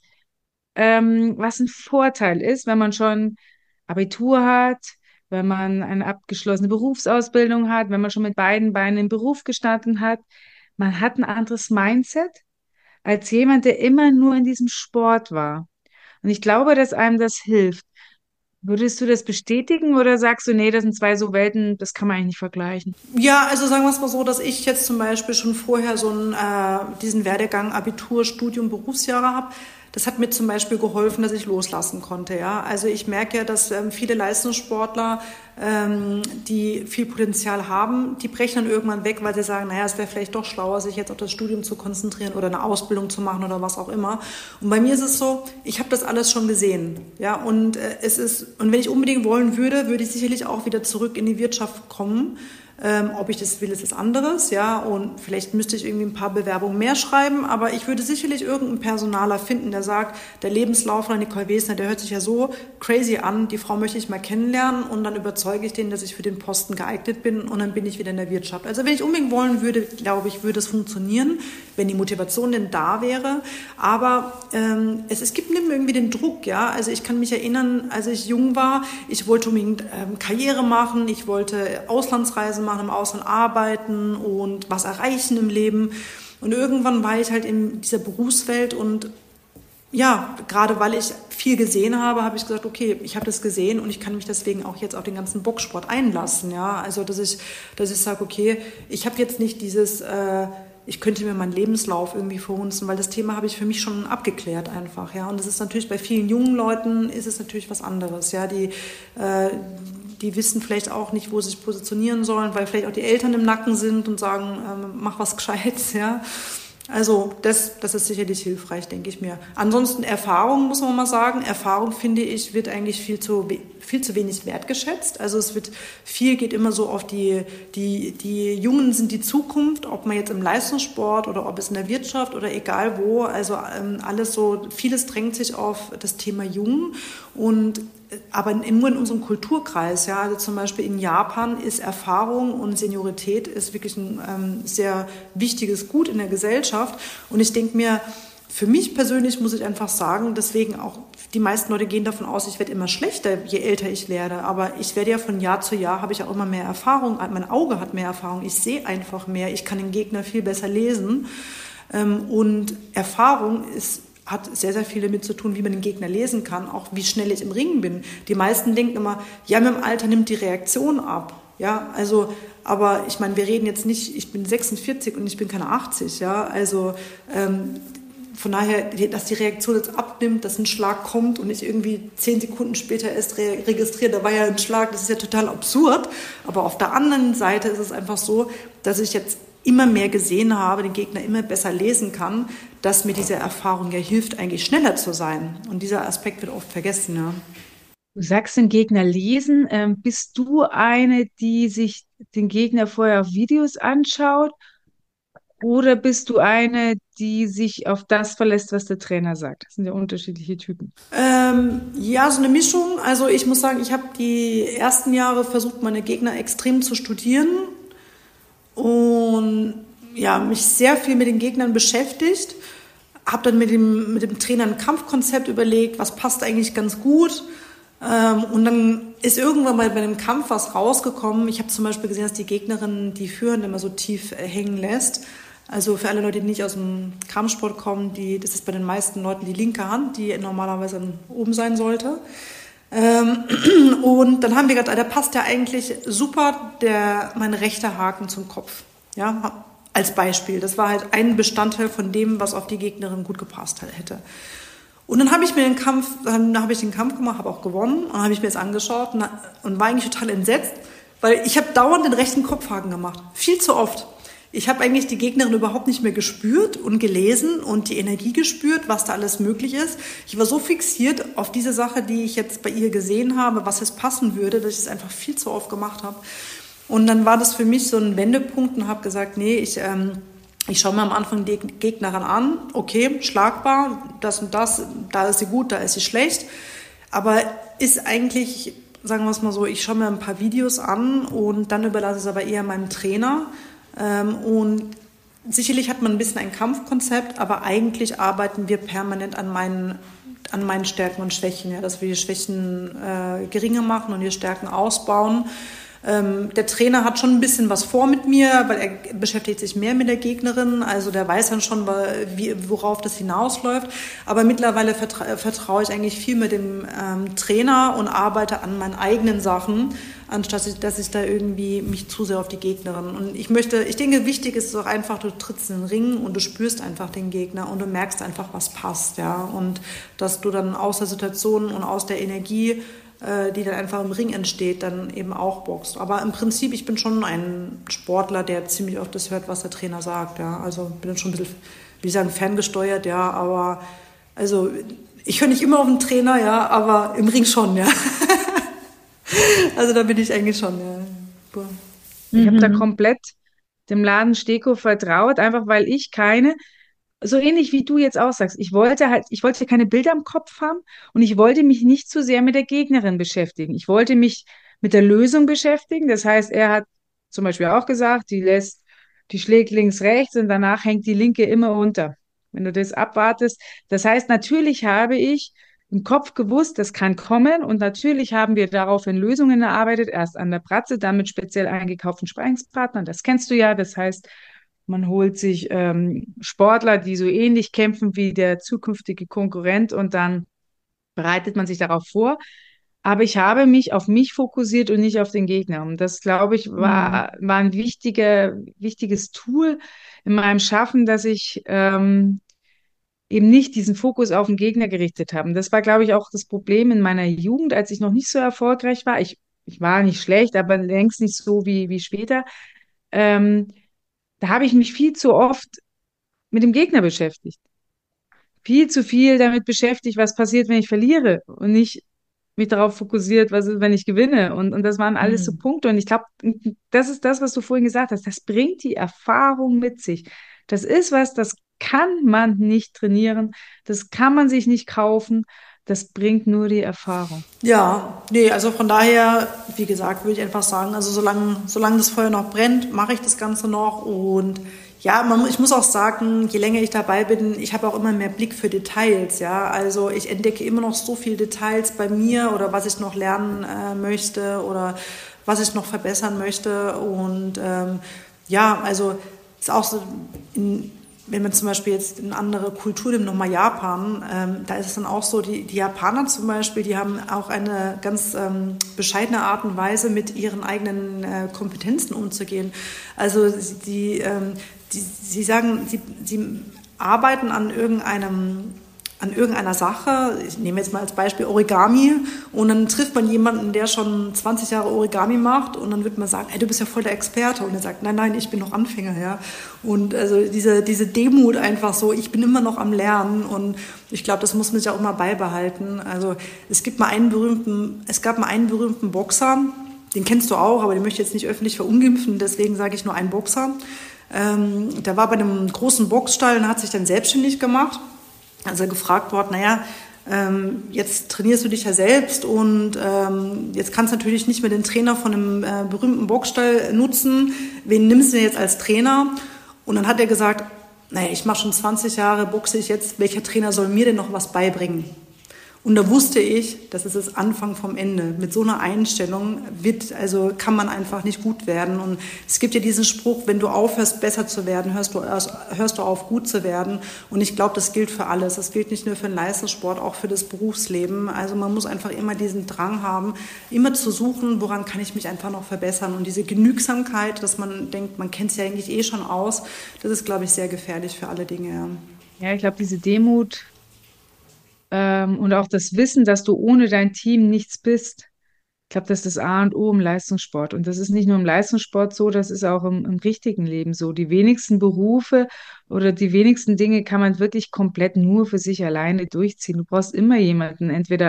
was ein Vorteil ist, wenn man schon Abitur hat, wenn man eine abgeschlossene Berufsausbildung hat, wenn man schon mit beiden Beinen im Beruf gestanden hat. Man hat ein anderes Mindset als jemand, der immer nur in diesem Sport war. Und ich glaube, dass einem das hilft. Würdest du das bestätigen oder sagst du, nee, das sind zwei so Welten, das kann man eigentlich nicht vergleichen? Ja, also sagen wir es mal so, dass ich jetzt zum Beispiel schon vorher diesen Werdegang Abitur, Studium, Berufsjahre habe. Das hat mir zum Beispiel geholfen, dass ich loslassen konnte. Ja, also ich merke ja, dass viele Leistungssportler, die viel Potenzial haben, die brechen dann irgendwann weg, weil sie sagen, naja, es wäre vielleicht doch schlauer, sich jetzt auf das Studium zu konzentrieren oder eine Ausbildung zu machen oder was auch immer. Und bei mir ist es so, ich habe das alles schon gesehen. Ja, und und wenn ich unbedingt wollen würde, würde ich sicherlich auch wieder zurück in die Wirtschaft kommen. Ob ich das will, ist was anderes, ja, und vielleicht müsste ich irgendwie ein paar Bewerbungen mehr schreiben, aber ich würde sicherlich irgendeinen Personaler finden, der sagt, der Lebenslauf von Nicole Wesner, der hört sich ja so crazy an, die Frau möchte ich mal kennenlernen und dann überzeuge ich den, dass ich für den Posten geeignet bin und dann bin ich wieder in der Wirtschaft. Also wenn ich unbedingt wollen würde, glaube ich, würde es funktionieren, wenn die Motivation denn da wäre, aber es gibt nicht mehr irgendwie den Druck, ja, also ich kann mich erinnern, als ich jung war, ich wollte unbedingt Karriere machen, ich wollte Auslandsreisen machen, im Ausland arbeiten und was erreichen im Leben. Und irgendwann war ich halt in dieser Berufswelt und ja, gerade weil ich viel gesehen habe, habe ich gesagt, okay, ich habe das gesehen und ich kann mich deswegen auch jetzt auf den ganzen Boxsport einlassen. Ja, also dass ich sage, okay, ich habe jetzt nicht ich könnte mir meinen Lebenslauf irgendwie verhunzen, weil das Thema habe ich für mich schon abgeklärt einfach, ja. Und das ist natürlich bei vielen jungen Leuten ist es natürlich was anderes, ja. Die wissen vielleicht auch nicht, wo sie sich positionieren sollen, weil vielleicht auch die Eltern im Nacken sind und sagen, mach was Gescheites, ja. Also das ist sicherlich hilfreich, denke ich mir. Ansonsten Erfahrung, muss man mal sagen. Erfahrung, finde ich, wird eigentlich viel zu wenig wertgeschätzt. Also geht immer so auf die Jungen sind die Zukunft, ob man jetzt im Leistungssport oder ob es in der Wirtschaft oder egal wo. Also alles so, vieles drängt sich auf das Thema Jungen aber nur in unserem Kulturkreis, ja, also zum Beispiel in Japan ist Erfahrung und Seniorität ist wirklich ein sehr wichtiges Gut in der Gesellschaft und ich denke mir, für mich persönlich muss ich einfach sagen, deswegen auch, die meisten Leute gehen davon aus, ich werde immer schlechter, je älter ich werde, aber ich werde ja von Jahr zu Jahr, habe ich auch immer mehr Erfahrung, mein Auge hat mehr Erfahrung, ich sehe einfach mehr, ich kann den Gegner viel besser lesen und Erfahrung hat sehr, sehr viel damit zu tun, wie man den Gegner lesen kann, auch wie schnell ich im Ringen bin. Die meisten denken immer, ja, mit dem Alter nimmt die Reaktion ab. Ja, also, aber ich meine, wir reden jetzt nicht, ich bin 46 und ich bin keine 80, ja, also von daher, dass die Reaktion jetzt abnimmt, dass ein Schlag kommt und ich irgendwie 10 Sekunden später erst registriere, da war ja ein Schlag, das ist ja total absurd. Aber auf der anderen Seite ist es einfach so, dass ich jetzt immer mehr gesehen habe, den Gegner immer besser lesen kann, dass mir diese Erfahrung ja hilft, eigentlich schneller zu sein. Und dieser Aspekt wird oft vergessen, ja. Du sagst den Gegner lesen. Bist du eine, die sich den Gegner vorher auf Videos anschaut? Oder bist du eine, die sich auf das verlässt, was der Trainer sagt? Das sind ja unterschiedliche Typen. Ja, so eine Mischung. Also ich muss sagen, ich habe die ersten Jahre versucht, meine Gegner extrem zu studieren und ja, mich sehr viel mit den Gegnern beschäftigt. Habe dann mit dem Trainer ein Kampfkonzept überlegt, was passt eigentlich ganz gut. Und dann ist irgendwann mal bei einem Kampf was rausgekommen. Ich habe zum Beispiel gesehen, dass die Gegnerin die Führhand immer so tief hängen lässt. Also für alle Leute, die nicht aus dem Kampfsport kommen, das ist bei den meisten Leuten die linke Hand, die normalerweise oben sein sollte. Und dann haben wir gedacht, da passt ja eigentlich super mein rechter Haken zum Kopf. Ja, als Beispiel. Das war halt ein Bestandteil von dem, was auf die Gegnerin gut gepasst hätte. Und dann habe ich den Kampf gemacht, habe auch gewonnen, und habe ich mir das angeschaut und war eigentlich total entsetzt, weil ich habe dauernd den rechten Kopfhaken gemacht. Viel zu oft. Ich habe eigentlich die Gegnerin überhaupt nicht mehr gespürt und gelesen und die Energie gespürt, was da alles möglich ist. Ich war so fixiert auf diese Sache, die ich jetzt bei ihr gesehen habe, was jetzt passen würde, dass ich es einfach viel zu oft gemacht habe. Und dann war das für mich so ein Wendepunkt und habe gesagt, nee, ich schaue mir am Anfang die Gegnerin an. Okay, schlagbar, das und das, da ist sie gut, da ist sie schlecht. Aber ist eigentlich, sagen wir es mal so, ich schaue mir ein paar Videos an und dann überlasse ich es aber eher meinem Trainer. Und sicherlich hat man ein bisschen ein Kampfkonzept, aber eigentlich arbeiten wir permanent an meinen Stärken und Schwächen, ja, dass wir die Schwächen geringer machen und die Stärken ausbauen. Der Trainer hat schon ein bisschen was vor mit mir, weil er beschäftigt sich mehr mit der Gegnerin, also der weiß dann schon, worauf das hinausläuft. Aber mittlerweile vertraue ich eigentlich viel mit dem Trainer und arbeite an meinen eigenen Sachen, anstatt dass ich da irgendwie mich zu sehr auf die Gegnerin. Und ich denke, wichtig ist doch einfach, du trittst in den Ring und du spürst einfach den Gegner und du merkst einfach, was passt, ja. Und dass du dann aus der Situation und aus der Energie, die dann einfach im Ring entsteht, dann eben auch boxt. Aber im Prinzip, ich bin schon ein Sportler, der ziemlich oft das hört, was der Trainer sagt, ja. Also bin dann schon ein bisschen, wie sagen, ferngesteuert, ja, aber also ich höre nicht immer auf den Trainer, ja, aber im Ring schon, ja. Also da bin ich eigentlich schon, ja. Ich habe da komplett dem Laden Steko vertraut, einfach weil ich so ähnlich wie du jetzt auch sagst, ich wollte keine Bilder im Kopf haben und ich wollte mich nicht zu sehr mit der Gegnerin beschäftigen. Ich wollte mich mit der Lösung beschäftigen. Das heißt, er hat zum Beispiel auch gesagt, die schlägt links, rechts und danach hängt die linke immer unter. Wenn du das abwartest. Das heißt, natürlich habe ich im Kopf gewusst, das kann kommen, und natürlich haben wir daraufhin Lösungen erarbeitet, erst an der Pratze, dann mit speziell eingekauften Sparringspartnern. Das kennst du ja. Das heißt, man holt sich Sportler, die so ähnlich kämpfen wie der zukünftige Konkurrent, und dann bereitet man sich darauf vor. Aber ich habe mich auf mich fokussiert und nicht auf den Gegner. Und das, glaube ich, war ein wichtiges Tool in meinem Schaffen, dass ich eben nicht diesen Fokus auf den Gegner gerichtet habe. Und das war, glaube ich, auch das Problem in meiner Jugend, als ich noch nicht so erfolgreich war. Ich war nicht schlecht, aber längst nicht so wie später. Da habe ich mich viel zu oft mit dem Gegner beschäftigt. Viel zu viel damit beschäftigt, was passiert, wenn ich verliere, und nicht mich darauf fokussiert, was ist, wenn ich gewinne. Und das waren alles so Punkte. Und ich glaube, das ist das, was du vorhin gesagt hast. Das bringt die Erfahrung mit sich. Das ist was, das kann man nicht trainieren. Das kann man sich nicht kaufen. Das bringt nur die Erfahrung. Ja, nee, also von daher, wie gesagt, würde ich einfach sagen, also solange das Feuer noch brennt, mache ich das Ganze noch. Und ja, ich muss auch sagen, je länger ich dabei bin, ich habe auch immer mehr Blick für Details, ja. Also ich entdecke immer noch so viele Details bei mir oder was ich noch lernen möchte oder was ich noch verbessern möchte. Und ja, also ist auch so, wenn man zum Beispiel jetzt in andere Kultur nimmt, nochmal Japan, da ist es dann auch so, die Japaner zum Beispiel, die haben auch eine ganz bescheidene Art und Weise, mit ihren eigenen Kompetenzen umzugehen. Also sie sagen, sie arbeiten an irgendeiner Sache, ich nehme jetzt mal als Beispiel Origami, und dann trifft man jemanden, der schon 20 Jahre Origami macht, und dann wird man sagen, ey, du bist ja voll der Experte, und er sagt, nein, ich bin noch Anfänger, ja. Und also diese Demut einfach so, ich bin immer noch am Lernen, und ich glaube, das muss man sich auch immer beibehalten. Also es gab mal einen berühmten Boxer, den kennst du auch, aber den möchte ich jetzt nicht öffentlich verunglimpfen, deswegen sage ich nur einen Boxer. Der war bei einem großen Boxstall und hat sich dann selbstständig gemacht. Also gefragt worden, jetzt trainierst du dich ja selbst, und jetzt kannst du natürlich nicht mehr den Trainer von einem berühmten Boxstall nutzen. Wen nimmst du denn jetzt als Trainer? Und dann hat er gesagt, ich mache schon 20 Jahre, boxe ich jetzt, welcher Trainer soll mir denn noch was beibringen? Und da wusste ich, das ist das Anfang vom Ende. Mit so einer Einstellung kann man einfach nicht gut werden. Und es gibt ja diesen Spruch, wenn du aufhörst, besser zu werden, hörst du auf, gut zu werden. Und ich glaube, das gilt für alles. Das gilt nicht nur für den Leistungssport, auch für das Berufsleben. Also man muss einfach immer diesen Drang haben, immer zu suchen, woran kann ich mich einfach noch verbessern. Und diese Genügsamkeit, dass man denkt, man kennt es ja eigentlich eh schon aus, das ist, glaube ich, sehr gefährlich für alle Dinge. Ja, ich glaube, diese Demut und auch das Wissen, dass du ohne dein Team nichts bist. Ich glaube, das ist das A und O im Leistungssport. Und das ist nicht nur im Leistungssport so, das ist auch im richtigen Leben so. Die wenigsten Berufe oder die wenigsten Dinge kann man wirklich komplett nur für sich alleine durchziehen. Du brauchst immer jemanden,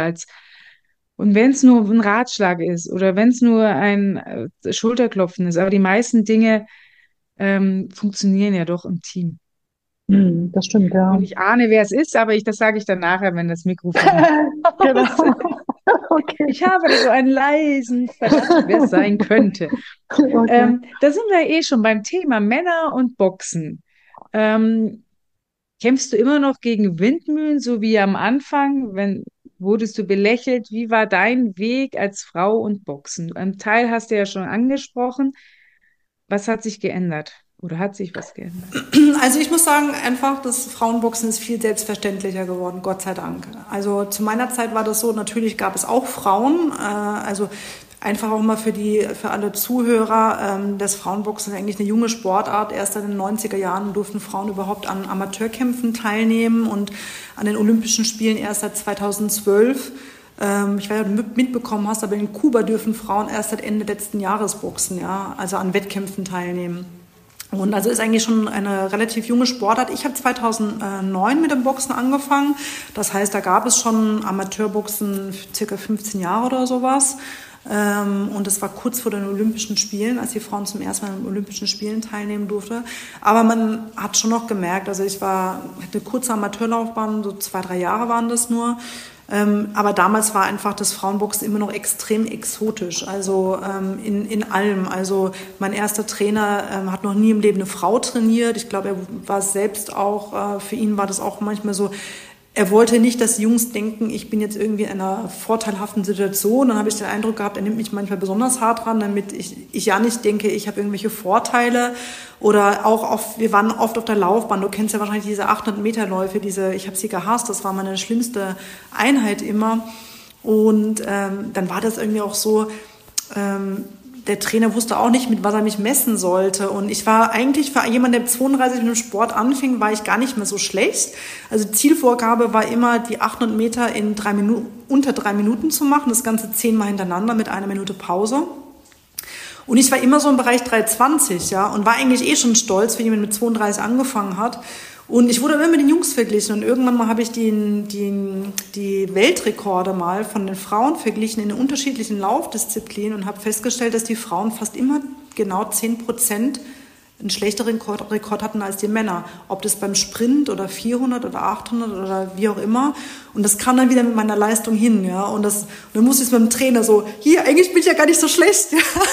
und wenn es nur ein Ratschlag ist oder wenn es nur ein Schulterklopfen ist, aber die meisten Dinge funktionieren ja doch im Team. Das stimmt, ja. Und ich ahne, wer es ist, aber das sage ich dann nachher, wenn das Mikrofon Genau. Okay. Ich habe so einen leisen Verdacht, wer es sein könnte. Okay. Da sind wir eh schon beim Thema Männer und Boxen. Kämpfst du immer noch gegen Windmühlen, so wie am Anfang? Wurdest du belächelt? Wie war dein Weg als Frau und Boxen? Ein Teil hast du ja schon angesprochen. Was hat sich geändert? Oder hat sich was geändert? Also ich muss sagen, einfach, das Frauenboxen ist viel selbstverständlicher geworden, Gott sei Dank. Also zu meiner Zeit war das so, natürlich gab es auch Frauen, also einfach auch mal für alle Zuhörer, das Frauenboxen ist eigentlich eine junge Sportart. Erst in den 90er Jahren durften Frauen überhaupt an Amateurkämpfen teilnehmen, und an den Olympischen Spielen erst seit 2012. Ich weiß nicht, ob du mitbekommen hast, aber in Kuba dürfen Frauen erst seit Ende letzten Jahres boxen, ja, also an Wettkämpfen teilnehmen. Und also ist eigentlich schon eine relativ junge Sportart. Ich habe 2009 mit dem Boxen angefangen. Das heißt, da gab es schon Amateurboxen circa 15 Jahre oder sowas. Und das war kurz vor den Olympischen Spielen, als die Frauen zum ersten Mal an den Olympischen Spielen teilnehmen durfte. Aber man hat schon noch gemerkt, also hatte eine kurze Amateurlaufbahn, so 2-3 Jahre waren das nur. Aber damals war einfach das Frauenboxen immer noch extrem exotisch, also in allem. Also mein erster Trainer hat noch nie im Leben eine Frau trainiert. Ich glaube, er war selbst auch, für ihn war das auch manchmal so, er wollte nicht, dass die Jungs denken, ich bin jetzt irgendwie in einer vorteilhaften Situation. Dann habe ich den Eindruck gehabt, er nimmt mich manchmal besonders hart ran, damit ich ja nicht denke, ich habe irgendwelche Vorteile. Oder auch wir waren oft auf der Laufbahn. Du kennst ja wahrscheinlich diese 800-Meter-Läufe, ich habe sie gehasst. Das war meine schlimmste Einheit immer. Und dann war das irgendwie auch so, der Trainer wusste auch nicht, mit was er mich messen sollte. Und ich war eigentlich für jemanden, der 32 mit dem Sport anfing, war ich gar nicht mehr so schlecht. Also Zielvorgabe war immer, die 800 Meter in unter 3 Minuten zu machen. Das Ganze 10-mal hintereinander mit 1 Minute Pause. Und ich war immer so im Bereich 3,20, ja, und war eigentlich eh schon stolz, wenn jemand mit 32 angefangen hat. Und ich wurde immer mit den Jungs verglichen, und irgendwann mal habe ich die Weltrekorde mal von den Frauen verglichen in den unterschiedlichen Laufdisziplinen und habe festgestellt, dass die Frauen fast immer genau 10% einen schlechteren Rekord hatten als die Männer. Ob das beim Sprint oder 400 oder 800 oder wie auch immer. Und das kam dann wieder mit meiner Leistung hin, ja. Und dann musste ich mit dem Trainer so, hier, eigentlich bin ich ja gar nicht so schlecht.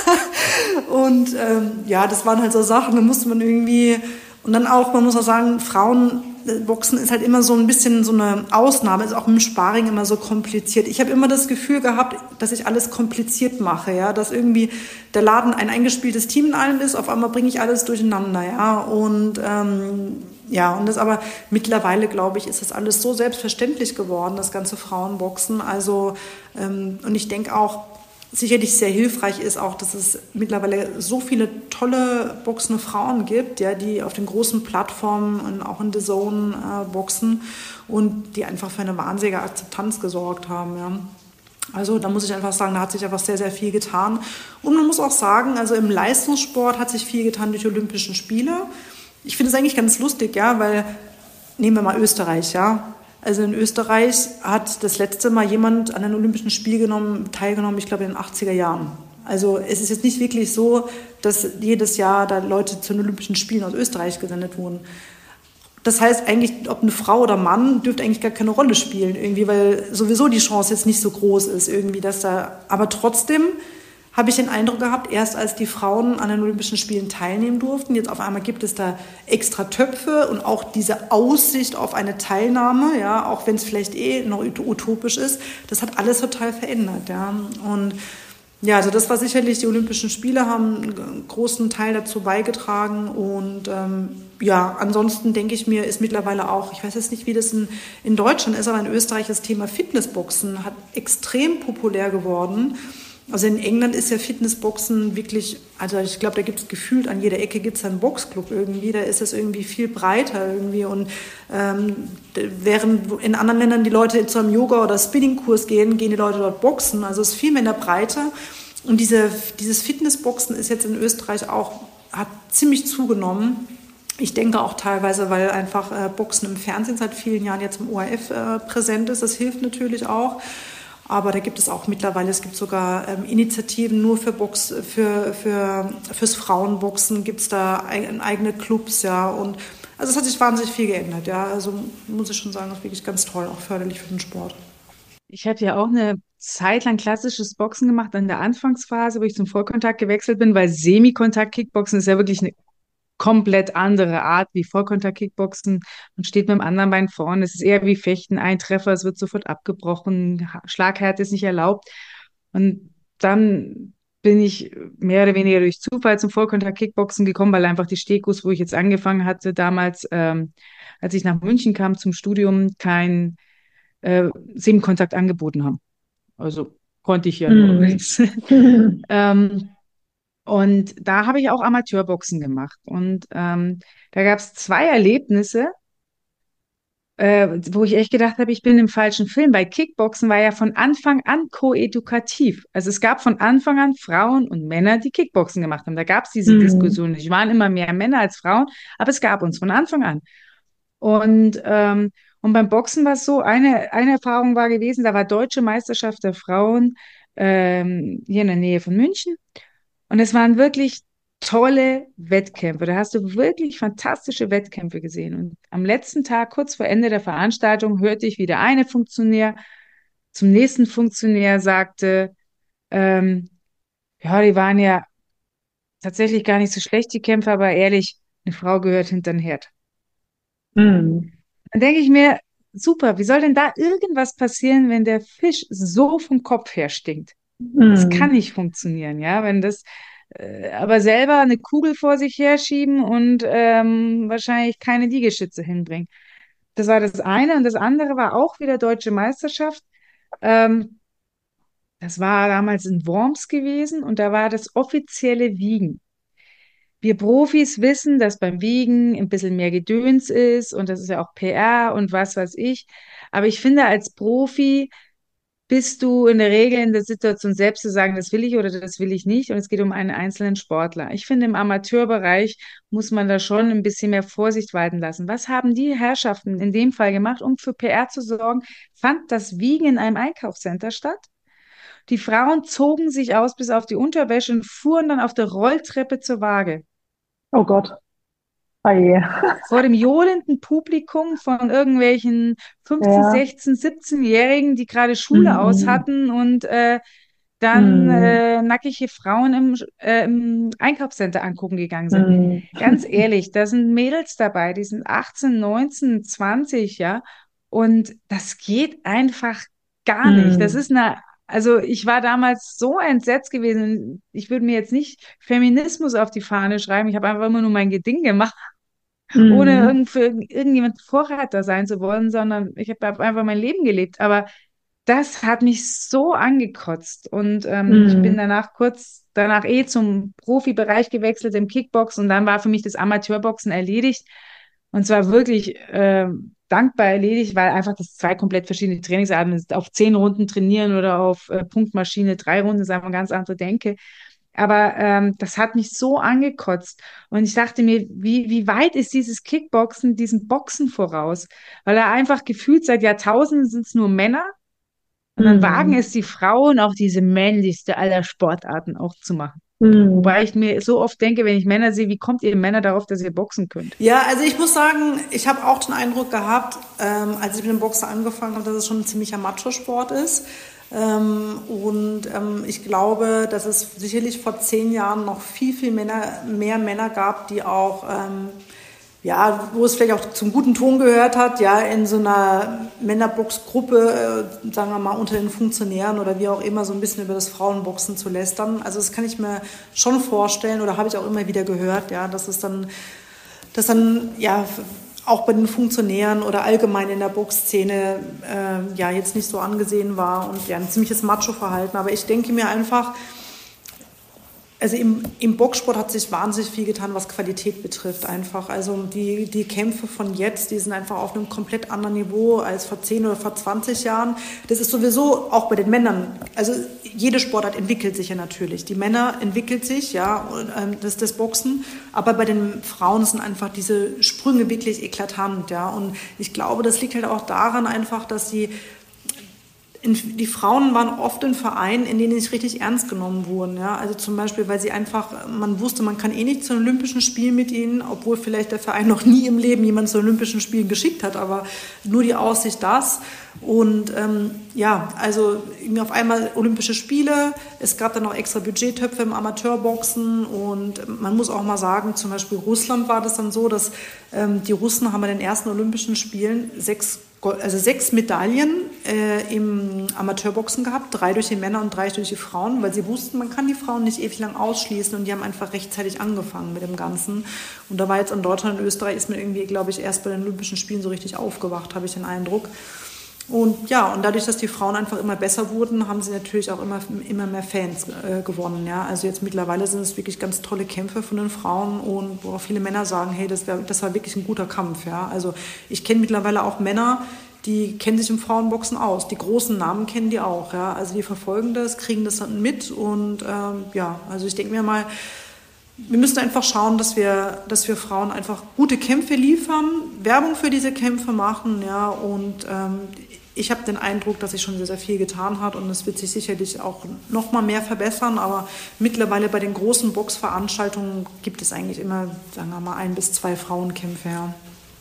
Und ja, das waren halt so Sachen, da musste man irgendwie. Und dann auch, man muss auch sagen, Frauenboxen ist halt immer so ein bisschen so eine Ausnahme, ist auch im Sparring immer so kompliziert. Ich habe immer das Gefühl gehabt, dass ich alles kompliziert mache, ja, dass irgendwie der Laden ein eingespieltes Team in allem ist, auf einmal bringe ich alles durcheinander, ja, und aber mittlerweile, glaube ich, ist das alles so selbstverständlich geworden, das ganze Frauenboxen, also und ich denke auch, sicherlich sehr hilfreich ist auch, dass es mittlerweile so viele tolle boxende Frauen gibt, ja, die auf den großen Plattformen und auch in The Zone boxen und die einfach für eine wahnsinnige Akzeptanz gesorgt haben. Ja. Also da muss ich einfach sagen, da hat sich einfach sehr, sehr viel getan. Und man muss auch sagen, also im Leistungssport hat sich viel getan durch die Olympischen Spiele. Ich finde es eigentlich ganz lustig, ja, weil nehmen wir mal Österreich, ja. Also in Österreich hat das letzte Mal jemand an den Olympischen Spielen teilgenommen, ich glaube in den 80er Jahren. Also es ist jetzt nicht wirklich so, dass jedes Jahr da Leute zu den Olympischen Spielen aus Österreich gesendet wurden. Das heißt eigentlich, ob eine Frau oder Mann, dürfte eigentlich gar keine Rolle spielen irgendwie, weil sowieso die Chance jetzt nicht so groß ist irgendwie, dass da, aber trotzdem habe ich den Eindruck gehabt, erst als die Frauen an den Olympischen Spielen teilnehmen durften, jetzt auf einmal gibt es da extra Töpfe und auch diese Aussicht auf eine Teilnahme, ja, auch wenn es vielleicht noch utopisch ist, das hat alles total verändert, ja. Und ja, also das war sicherlich, die Olympischen Spiele haben einen großen Teil dazu beigetragen und ja, ansonsten denke ich mir, ist mittlerweile auch, ich weiß jetzt nicht, wie das in Deutschland ist, aber in Österreich das Thema Fitnessboxen hat extrem populär geworden. Also in England ist ja Fitnessboxen wirklich, also ich glaube, da gibt es gefühlt an jeder Ecke gibt es einen Boxclub irgendwie, da ist es irgendwie viel breiter irgendwie und während in anderen Ländern die Leute zu einem Yoga- oder Spinningkurs gehen, gehen die Leute dort boxen, also es ist viel mehr in der Breite und dieses Fitnessboxen ist jetzt in Österreich auch, hat ziemlich zugenommen. Ich denke auch teilweise, weil einfach Boxen im Fernsehen seit vielen Jahren jetzt im ORF präsent ist, das hilft natürlich auch. Aber da gibt es auch mittlerweile, es gibt sogar Initiativen nur für fürs Frauenboxen, gibt es da eigene Clubs, ja. Und also es hat sich wahnsinnig viel geändert, ja. Also muss ich schon sagen, das ist wirklich ganz toll, auch förderlich für den Sport. Ich habe ja auch eine Zeit lang klassisches Boxen gemacht in der Anfangsphase, wo ich zum Vollkontakt gewechselt bin, weil Semikontakt-Kickboxen ist ja wirklich eine komplett andere Art wie Vollkontakt-Kickboxen. Man steht mit dem anderen Bein vorne. Es ist eher wie Fechten, ein Treffer, es wird sofort abgebrochen, Schlaghärte ist nicht erlaubt. Und dann bin ich mehr oder weniger durch Zufall zum Vollkontakt-Kickboxen gekommen, weil einfach die Stekos, wo ich jetzt angefangen hatte, damals, als ich nach München kam zum Studium, kein Semenkontakt angeboten haben. Also konnte ich ja nur. Mhm. ähm, und da habe ich auch Amateurboxen gemacht. Und da gab es zwei Erlebnisse, wo ich echt gedacht habe, ich bin im falschen Film. Weil Kickboxen war ja von Anfang an koedukativ. Also es gab von Anfang an Frauen und Männer, die Kickboxen gemacht haben. Da gab es diese Mhm. Diskussion. Es waren immer mehr Männer als Frauen, aber es gab uns von Anfang an. Und beim Boxen war es so, eine Erfahrung war gewesen, da war Deutsche Meisterschaft der Frauen hier in der Nähe von München. Und es waren wirklich tolle Wettkämpfe. Da hast du wirklich fantastische Wettkämpfe gesehen. Und am letzten Tag, kurz vor Ende der Veranstaltung, hörte ich, wie der eine Funktionär zum nächsten Funktionär sagte, ähm, ja, die waren ja tatsächlich gar nicht so schlecht, die Kämpfe, aber ehrlich, eine Frau gehört hinter den Herd. Mhm. Dann denke ich mir, super, wie soll denn da irgendwas passieren, wenn der Fisch so vom Kopf her stinkt? Das kann Mhm. nicht funktionieren, ja, wenn das aber selber eine Kugel vor sich herschieben und wahrscheinlich keine Liegestütze hinbringen. Das war das eine. Und das andere war auch wieder Deutsche Meisterschaft. Ähm, Das war damals in Worms gewesen und da war das offizielle Wiegen. Wir Profis wissen, dass beim Wiegen ein bisschen mehr Gedöns ist und das ist ja auch PR und was weiß ich. Aber ich finde, als Profi bist du in der Regel in der Situation selbst zu sagen, das will ich oder das will ich nicht. Und es geht um einen einzelnen Sportler. Ich finde, im Amateurbereich muss man da schon ein bisschen mehr Vorsicht walten lassen. Was haben die Herrschaften in dem Fall gemacht, um für PR zu sorgen? Fand das Wiegen in einem Einkaufscenter statt? Die Frauen zogen sich aus bis auf die Unterwäsche und fuhren dann auf der Rolltreppe zur Waage. Oh Gott. Oh je. Vor dem johlenden Publikum von irgendwelchen 15, Ja. 16, 17-Jährigen, die gerade Schule aus Mhm. hatten und dann Mhm. nackige Frauen im Einkaufscenter angucken gegangen sind. Mhm. Ganz ehrlich, da sind Mädels dabei, die sind 18, 19, 20, ja, und das geht einfach gar nicht. Das Mhm. ist also ich war damals so entsetzt gewesen. Ich würde mir jetzt nicht Feminismus auf die Fahne schreiben. Ich habe einfach immer nur mein Geding gemacht, ohne Mhm. für irgendjemand Vorreiter sein zu wollen, sondern ich habe einfach mein Leben gelebt. Aber das hat mich so angekotzt. Und ich bin Mhm. kurz danach zum Profibereich gewechselt im Kickboxen und dann war für mich das Amateurboxen erledigt. Und zwar wirklich dankbar erledigt, weil einfach das zwei komplett verschiedene Trainingsarten sind. Auf 10 Runden trainieren oder auf Punktmaschine 3 Runden ist einfach eine ganz andere Denke. Aber das hat mich so angekotzt. Und ich dachte mir, wie weit ist dieses Kickboxen diesem Boxen voraus? Weil er einfach gefühlt seit Jahrtausenden sind es nur Männer und dann wagen Mhm. es die Frauen, auch diese männlichste aller Sportarten auch zu machen. Mhm. Wobei ich mir so oft denke, wenn ich Männer sehe, wie kommt ihr Männer darauf, dass ihr boxen könnt? Ja, also ich muss sagen, ich habe auch den Eindruck gehabt, als ich mit dem Boxen angefangen habe, dass es schon ein ziemlicher Macho-Sport ist. Ich glaube, dass es sicherlich vor 10 Jahren noch viel mehr Männer gab, die auch, ja, wo es vielleicht auch zum guten Ton gehört hat, ja, in so einer Männerboxgruppe, sagen wir mal, unter den Funktionären oder wie auch immer, so ein bisschen über das Frauenboxen zu lästern. Also das kann ich mir schon vorstellen oder habe ich auch immer wieder gehört, ja, dass dann ja auch bei den Funktionären oder allgemein in der Boxszene ja jetzt nicht so angesehen war und ja ein ziemliches Macho-Verhalten. Aber ich denke mir einfach, also im Boxsport hat sich wahnsinnig viel getan, was Qualität betrifft einfach. Also die Kämpfe von jetzt, die sind einfach auf einem komplett anderen Niveau als vor 10 oder vor 20 Jahren. Das ist sowieso auch bei den Männern. Also jede Sportart entwickelt sich ja natürlich. Die Männer entwickelt sich, ja, das Boxen. Aber bei den Frauen sind einfach diese Sprünge wirklich eklatant, ja. Und ich glaube, das liegt halt auch daran einfach, dass die Frauen waren oft in Vereinen, in denen nicht richtig ernst genommen wurden. Ja? Also zum Beispiel, weil man wusste, man kann eh nicht zu den Olympischen Spielen mit ihnen, obwohl vielleicht der Verein noch nie im Leben jemanden zu den Olympischen Spielen geschickt hat, aber nur die Aussicht das. Und ja, also auf einmal Olympische Spiele, es gab dann auch extra Budgettöpfe im Amateurboxen und man muss auch mal sagen, zum Beispiel Russland war das dann so, dass die Russen haben bei den ersten Olympischen Spielen 6 Medaillen im Amateurboxen gehabt, 3 durch die Männer und 3 durch die Frauen, weil sie wussten, man kann die Frauen nicht ewig lang ausschließen und die haben einfach rechtzeitig angefangen mit dem Ganzen. Und da war jetzt in Deutschland und Österreich ist mir irgendwie, glaube ich, erst bei den Olympischen Spielen so richtig aufgewacht, habe ich den Eindruck. Und ja, und dadurch, dass die Frauen einfach immer besser wurden, haben sie natürlich auch immer mehr Fans gewonnen. Ja? Also jetzt mittlerweile sind es wirklich ganz tolle Kämpfe von den Frauen und wo auch viele Männer sagen, hey, das war wirklich ein guter Kampf. Ja? Also ich kenne mittlerweile auch Männer, die kennen sich im Frauenboxen aus. Die großen Namen kennen die auch. Ja? Also die verfolgen das, kriegen das dann mit und ja, also ich denke mir mal, wir müssen einfach schauen, dass wir Frauen einfach gute Kämpfe liefern, Werbung für diese Kämpfe machen, ja, und ich habe den Eindruck, dass sich schon sehr, sehr viel getan hat und es wird sich sicherlich auch noch mal mehr verbessern, aber mittlerweile bei den großen Boxveranstaltungen gibt es eigentlich immer, sagen wir mal, 1 bis 2 Frauenkämpfe, ja.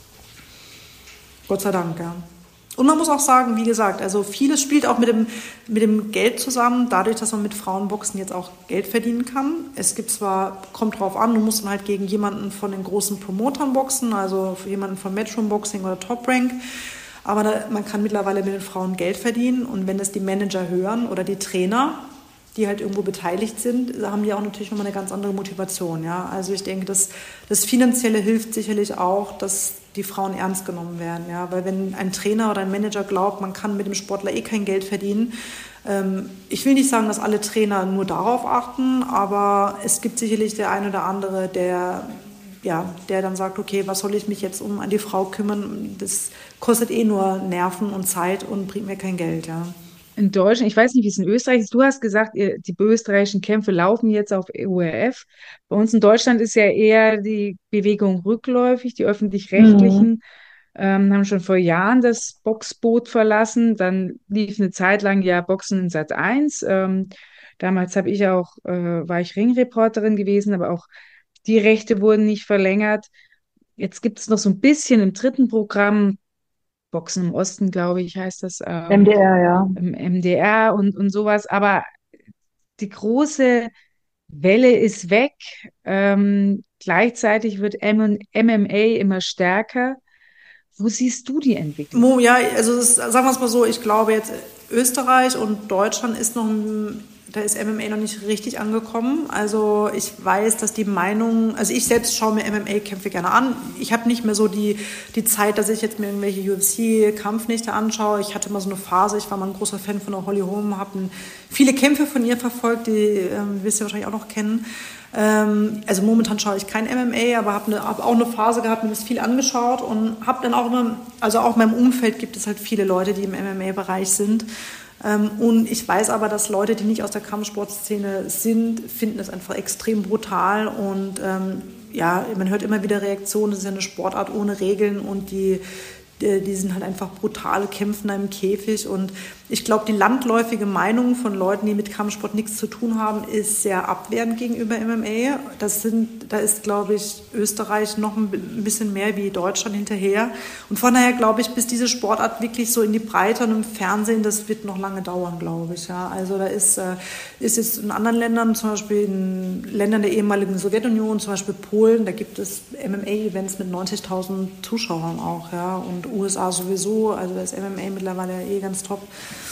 Gott sei Dank, ja. Und man muss auch sagen, wie gesagt, also vieles spielt auch mit dem Geld zusammen, dadurch, dass man mit Frauenboxen jetzt auch Geld verdienen kann. Es gibt zwar, kommt drauf an, du musst dann halt gegen jemanden von den großen Promotern boxen, also für jemanden von Matchroom Boxing oder Top Rank, aber man kann mittlerweile mit den Frauen Geld verdienen und wenn das die Manager hören oder die Trainer, die halt irgendwo beteiligt sind, haben die auch natürlich nochmal eine ganz andere Motivation. Ja? Also ich denke, das Finanzielle hilft sicherlich auch, dass die Frauen ernst genommen werden. Ja? Weil wenn ein Trainer oder ein Manager glaubt, man kann mit dem Sportler eh kein Geld verdienen, ich will nicht sagen, dass alle Trainer nur darauf achten, aber es gibt sicherlich der ein oder andere, der dann sagt, okay, was soll ich mich jetzt an die Frau kümmern? Das kostet eh nur Nerven und Zeit und bringt mir kein Geld. Ja. In Deutschland, ich weiß nicht, wie es in Österreich ist. Du hast gesagt, die österreichischen Kämpfe laufen jetzt auf ORF. Bei uns in Deutschland ist ja eher die Bewegung rückläufig. Die Mhm. öffentlich-rechtlichen haben schon vor Jahren das Boxboot verlassen. Dann lief eine Zeit lang ja Boxen in Sat.1. Damals war ich Ringreporterin gewesen, aber auch die Rechte wurden nicht verlängert. Jetzt gibt es noch so ein bisschen im dritten Programm, Boxen im Osten, glaube ich, heißt das. MDR, ja. Im MDR und sowas. Aber die große Welle ist weg. Gleichzeitig wird MMA immer stärker. Wo siehst du die Entwicklung? Ja, also sagen wir es mal so, ich glaube jetzt Österreich und Deutschland ist noch Da ist MMA noch nicht richtig angekommen. Also ich weiß, dass die Meinung, also ich selbst schaue mir MMA-Kämpfe gerne an. Ich habe nicht mehr so die Zeit, dass ich jetzt mir irgendwelche UFC-Kampfnächte anschaue. Ich hatte mal so eine Phase, ich war mal ein großer Fan von der Holly Holm, habe viele Kämpfe von ihr verfolgt, die wirst ihr wahrscheinlich auch noch kennen. Also momentan schaue ich kein MMA, aber habe auch eine Phase gehabt, mir das viel angeschaut und habe dann auch immer, also auch in meinem Umfeld gibt es halt viele Leute, die im MMA-Bereich sind. Und ich weiß aber, dass Leute, die nicht aus der Kampfsportszene sind, finden es einfach extrem brutal. Und ja, man hört immer wieder Reaktionen, das ist ja eine Sportart ohne Regeln und die sind halt einfach brutale Kämpfen in einem Käfig. Und ich glaube, die landläufige Meinung von Leuten, die mit Kampfsport nichts zu tun haben, ist sehr abwertend gegenüber MMA. Da ist, glaube ich, Österreich noch ein bisschen mehr wie Deutschland hinterher. Und von daher glaube ich, bis diese Sportart wirklich so in die Breite und im Fernsehen, das wird noch lange dauern, glaube ich. Ja. Also da ist jetzt in anderen Ländern, zum Beispiel in Ländern der ehemaligen Sowjetunion, zum Beispiel Polen, da gibt es MMA-Events mit 90.000 Zuschauern auch. Ja. Und USA sowieso, also da ist MMA mittlerweile ganz top.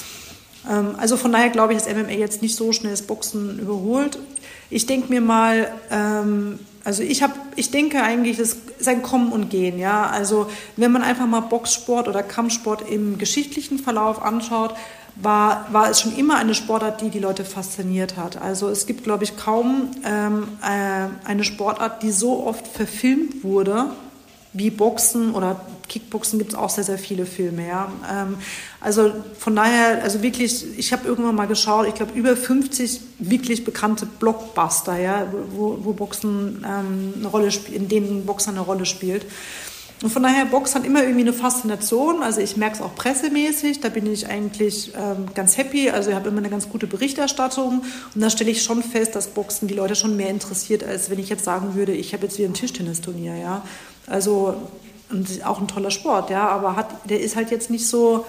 Also von daher glaube ich, dass MMA jetzt nicht so schnell das Boxen überholt. Ich denke mir mal, also ich denke eigentlich, das ist ein Kommen und Gehen. Ja? Also wenn man einfach mal Boxsport oder Kampfsport im geschichtlichen Verlauf anschaut, war es schon immer eine Sportart, die Leute fasziniert hat. Also es gibt, glaube ich, kaum eine Sportart, die so oft verfilmt wurde, wie Boxen oder Kickboxen gibt es auch sehr, sehr viele Filme. Ja. Also von daher, also wirklich, ich habe irgendwann mal geschaut, ich glaube über 50 wirklich bekannte Blockbuster, ja, wo Boxen eine Rolle spielt, in denen Boxen eine Rolle spielt. Und von daher, Boxen hat immer irgendwie eine Faszination, also ich merke es auch pressemäßig, da bin ich eigentlich ganz happy, also ich habe immer eine ganz gute Berichterstattung und da stelle ich schon fest, dass Boxen die Leute schon mehr interessiert, als wenn ich jetzt sagen würde, ich habe jetzt wieder ein Tischtennisturnier, ja. Also und auch ein toller Sport, ja, aber der ist halt jetzt nicht so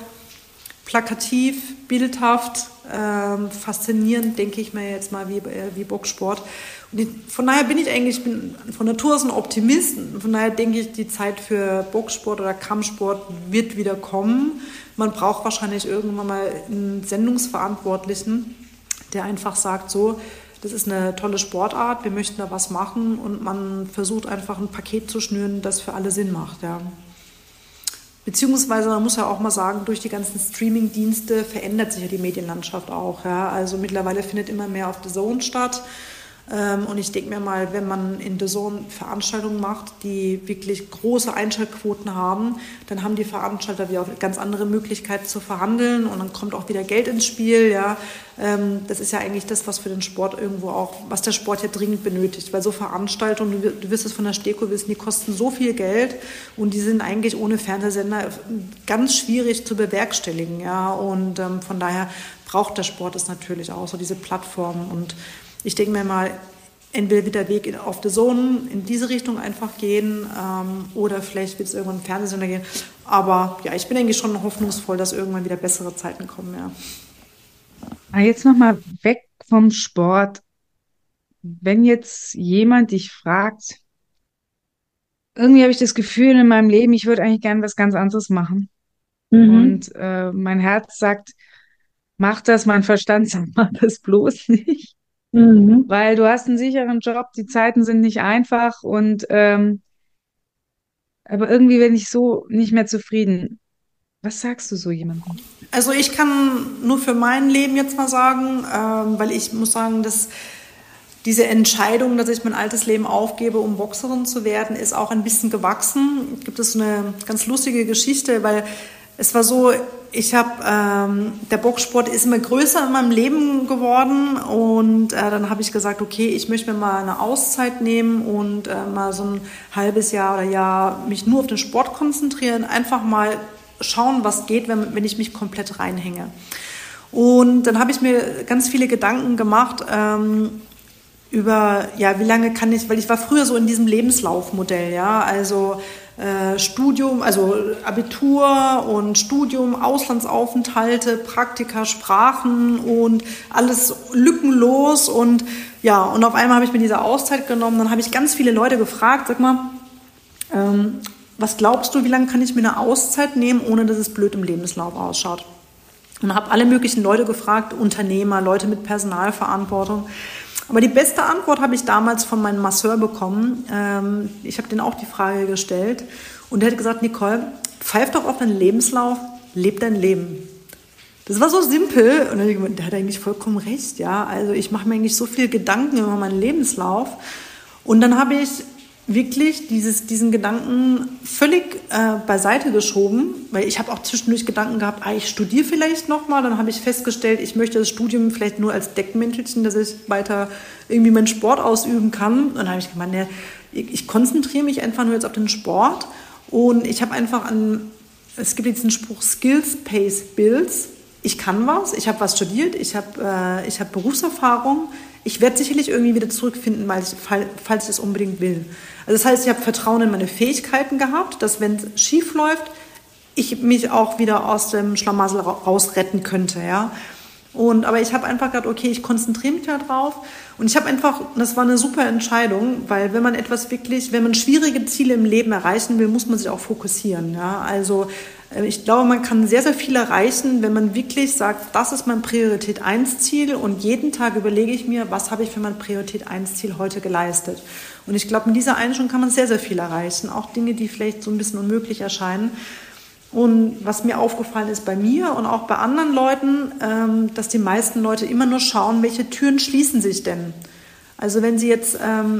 plakativ, bildhaft, faszinierend, denke ich mir jetzt mal, wie Boxsport. Und von daher bin von Natur aus ein Optimist. Von daher denke ich, die Zeit für Boxsport oder Kampfsport wird wieder kommen. Man braucht wahrscheinlich irgendwann mal einen Sendungsverantwortlichen, der einfach sagt, so, das ist eine tolle Sportart, wir möchten da was machen und man versucht einfach ein Paket zu schnüren, das für alle Sinn macht. Ja. Beziehungsweise man muss ja auch mal sagen, durch die ganzen Streaming-Dienste verändert sich ja die Medienlandschaft auch. Ja. Also mittlerweile findet immer mehr auf The Zone statt. Und ich denke mir mal, wenn man in The Zone Veranstaltungen macht, die wirklich große Einschaltquoten haben, dann haben die Veranstalter wieder auch ganz andere Möglichkeiten zu verhandeln und dann kommt auch wieder Geld ins Spiel. Ja. Das ist ja eigentlich das, was für den Sport irgendwo auch, was der Sport ja dringend benötigt, weil so Veranstaltungen, du wirst es von der STEKO wissen, die kosten so viel Geld und die sind eigentlich ohne Fernsehsender ganz schwierig zu bewerkstelligen. Ja. Und von daher braucht der Sport es natürlich auch, so diese Plattformen. Und ich denke mir mal, entweder wird der Weg auf The Zone in diese Richtung einfach gehen oder vielleicht wird es irgendwann im Fernsehsender gehen. Aber ja, ich bin eigentlich schon hoffnungsvoll, dass irgendwann wieder bessere Zeiten kommen. Ja. Jetzt nochmal weg vom Sport. Wenn jetzt jemand dich fragt, irgendwie habe ich das Gefühl in meinem Leben, ich würde eigentlich gerne was ganz anderes machen. Und mein Herz sagt, mach das, mein Verstand sagt, mach das bloß nicht. Weil du hast einen sicheren Job, die Zeiten sind nicht einfach und aber irgendwie bin ich so nicht mehr zufrieden. Was sagst du so jemandem? Also ich kann nur für mein Leben jetzt mal sagen, weil ich muss sagen, dass diese Entscheidung, dass ich mein altes Leben aufgebe, um Boxerin zu werden, ist auch ein bisschen gewachsen. Es gibt so eine ganz lustige Geschichte, weil es war so, der Boxsport ist immer größer in meinem Leben geworden und dann habe ich gesagt, okay, ich möchte mir mal eine Auszeit nehmen und mal so ein halbes Jahr oder Jahr mich nur auf den Sport konzentrieren, einfach mal schauen, was geht, wenn ich mich komplett reinhänge. Und dann habe ich mir ganz viele Gedanken gemacht über, ja, wie lange kann ich, weil ich war früher so in diesem Lebenslaufmodell, ja, also Studium, also Abitur und Studium, Auslandsaufenthalte, Praktika, Sprachen und alles lückenlos und ja, und auf einmal habe ich mir diese Auszeit genommen, dann habe ich ganz viele Leute gefragt, sag mal, was glaubst du, wie lange kann ich mir eine Auszeit nehmen, ohne dass es blöd im Lebenslauf ausschaut? und habe alle möglichen Leute gefragt, Unternehmer, Leute mit Personalverantwortung. Aber die beste Antwort habe ich damals von meinem Masseur bekommen. Ich habe denen auch die Frage gestellt und der hat gesagt, Nicole, pfeif doch auf deinen Lebenslauf, leb dein Leben. Das war so simpel und dann habe ich gedacht, der hat eigentlich vollkommen recht. Ja? Also ich mache mir eigentlich so viel Gedanken über meinen Lebenslauf und dann habe ich wirklich diesen Gedanken völlig beiseite geschoben, weil ich habe auch zwischendurch Gedanken gehabt, ich studiere vielleicht nochmal, dann habe ich festgestellt, ich möchte das Studium vielleicht nur als Deckmäntelchen, dass ich weiter irgendwie meinen Sport ausüben kann. Und dann habe ich gemeint, ich konzentriere mich einfach nur jetzt auf den Sport und ich habe einfach es gibt jetzt den Spruch, Skills pays bills. Ich kann was, ich habe was studiert, ich hab Berufserfahrung. Ich werde sicherlich irgendwie wieder zurückfinden, falls ich es unbedingt will. Also das heißt, ich habe Vertrauen in meine Fähigkeiten gehabt, dass wenn es schief läuft, ich mich auch wieder aus dem Schlamassel rausretten könnte. Ja? Aber ich habe einfach gedacht, okay, ich konzentriere mich da drauf. Und ich habe einfach, das war eine super Entscheidung, weil wenn man schwierige Ziele im Leben erreichen will, muss man sich auch fokussieren. Ja? Also ich glaube, man kann sehr, sehr viel erreichen, wenn man wirklich sagt, das ist mein Priorität-1-Ziel und jeden Tag überlege ich mir, was habe ich für mein Priorität-1-Ziel heute geleistet. Und ich glaube, in dieser Einstellung kann man sehr, sehr viel erreichen, auch Dinge, die vielleicht so ein bisschen unmöglich erscheinen. Und was mir aufgefallen ist bei mir und auch bei anderen Leuten, dass die meisten Leute immer nur schauen, welche Türen schließen sich denn. Also wenn Sie jetzt,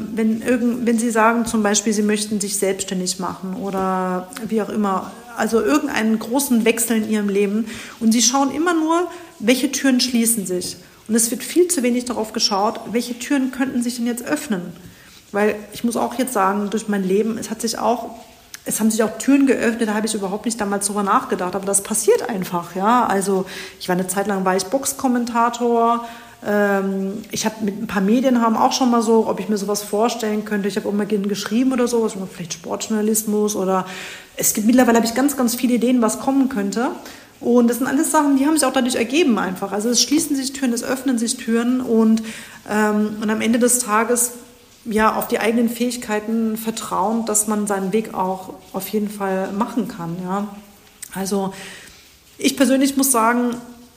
wenn Sie sagen zum Beispiel, Sie möchten sich selbstständig machen oder wie auch immer, also irgendeinen großen Wechsel in Ihrem Leben und Sie schauen immer nur, welche Türen schließen sich. Und es wird viel zu wenig darauf geschaut, welche Türen könnten sich denn jetzt öffnen. Weil ich muss auch jetzt sagen, durch mein Leben, es haben sich auch Türen geöffnet, da habe ich überhaupt nicht damals drüber nachgedacht, aber das passiert einfach, ja. Also eine Zeit lang war ich Boxkommentator. Ich habe mit ein paar Medien haben auch schon mal so, ob ich mir sowas vorstellen könnte. Ich habe auch mal geschrieben oder so, vielleicht Sportjournalismus oder mittlerweile habe ich ganz, ganz viele Ideen, was kommen könnte. Und das sind alles Sachen, die haben sich auch dadurch ergeben einfach. Also es schließen sich Türen, es öffnen sich Türen und am Ende des Tages ja auf die eigenen Fähigkeiten vertrauen, dass man seinen Weg auch auf jeden Fall machen kann. Ja. Also ich persönlich muss sagen,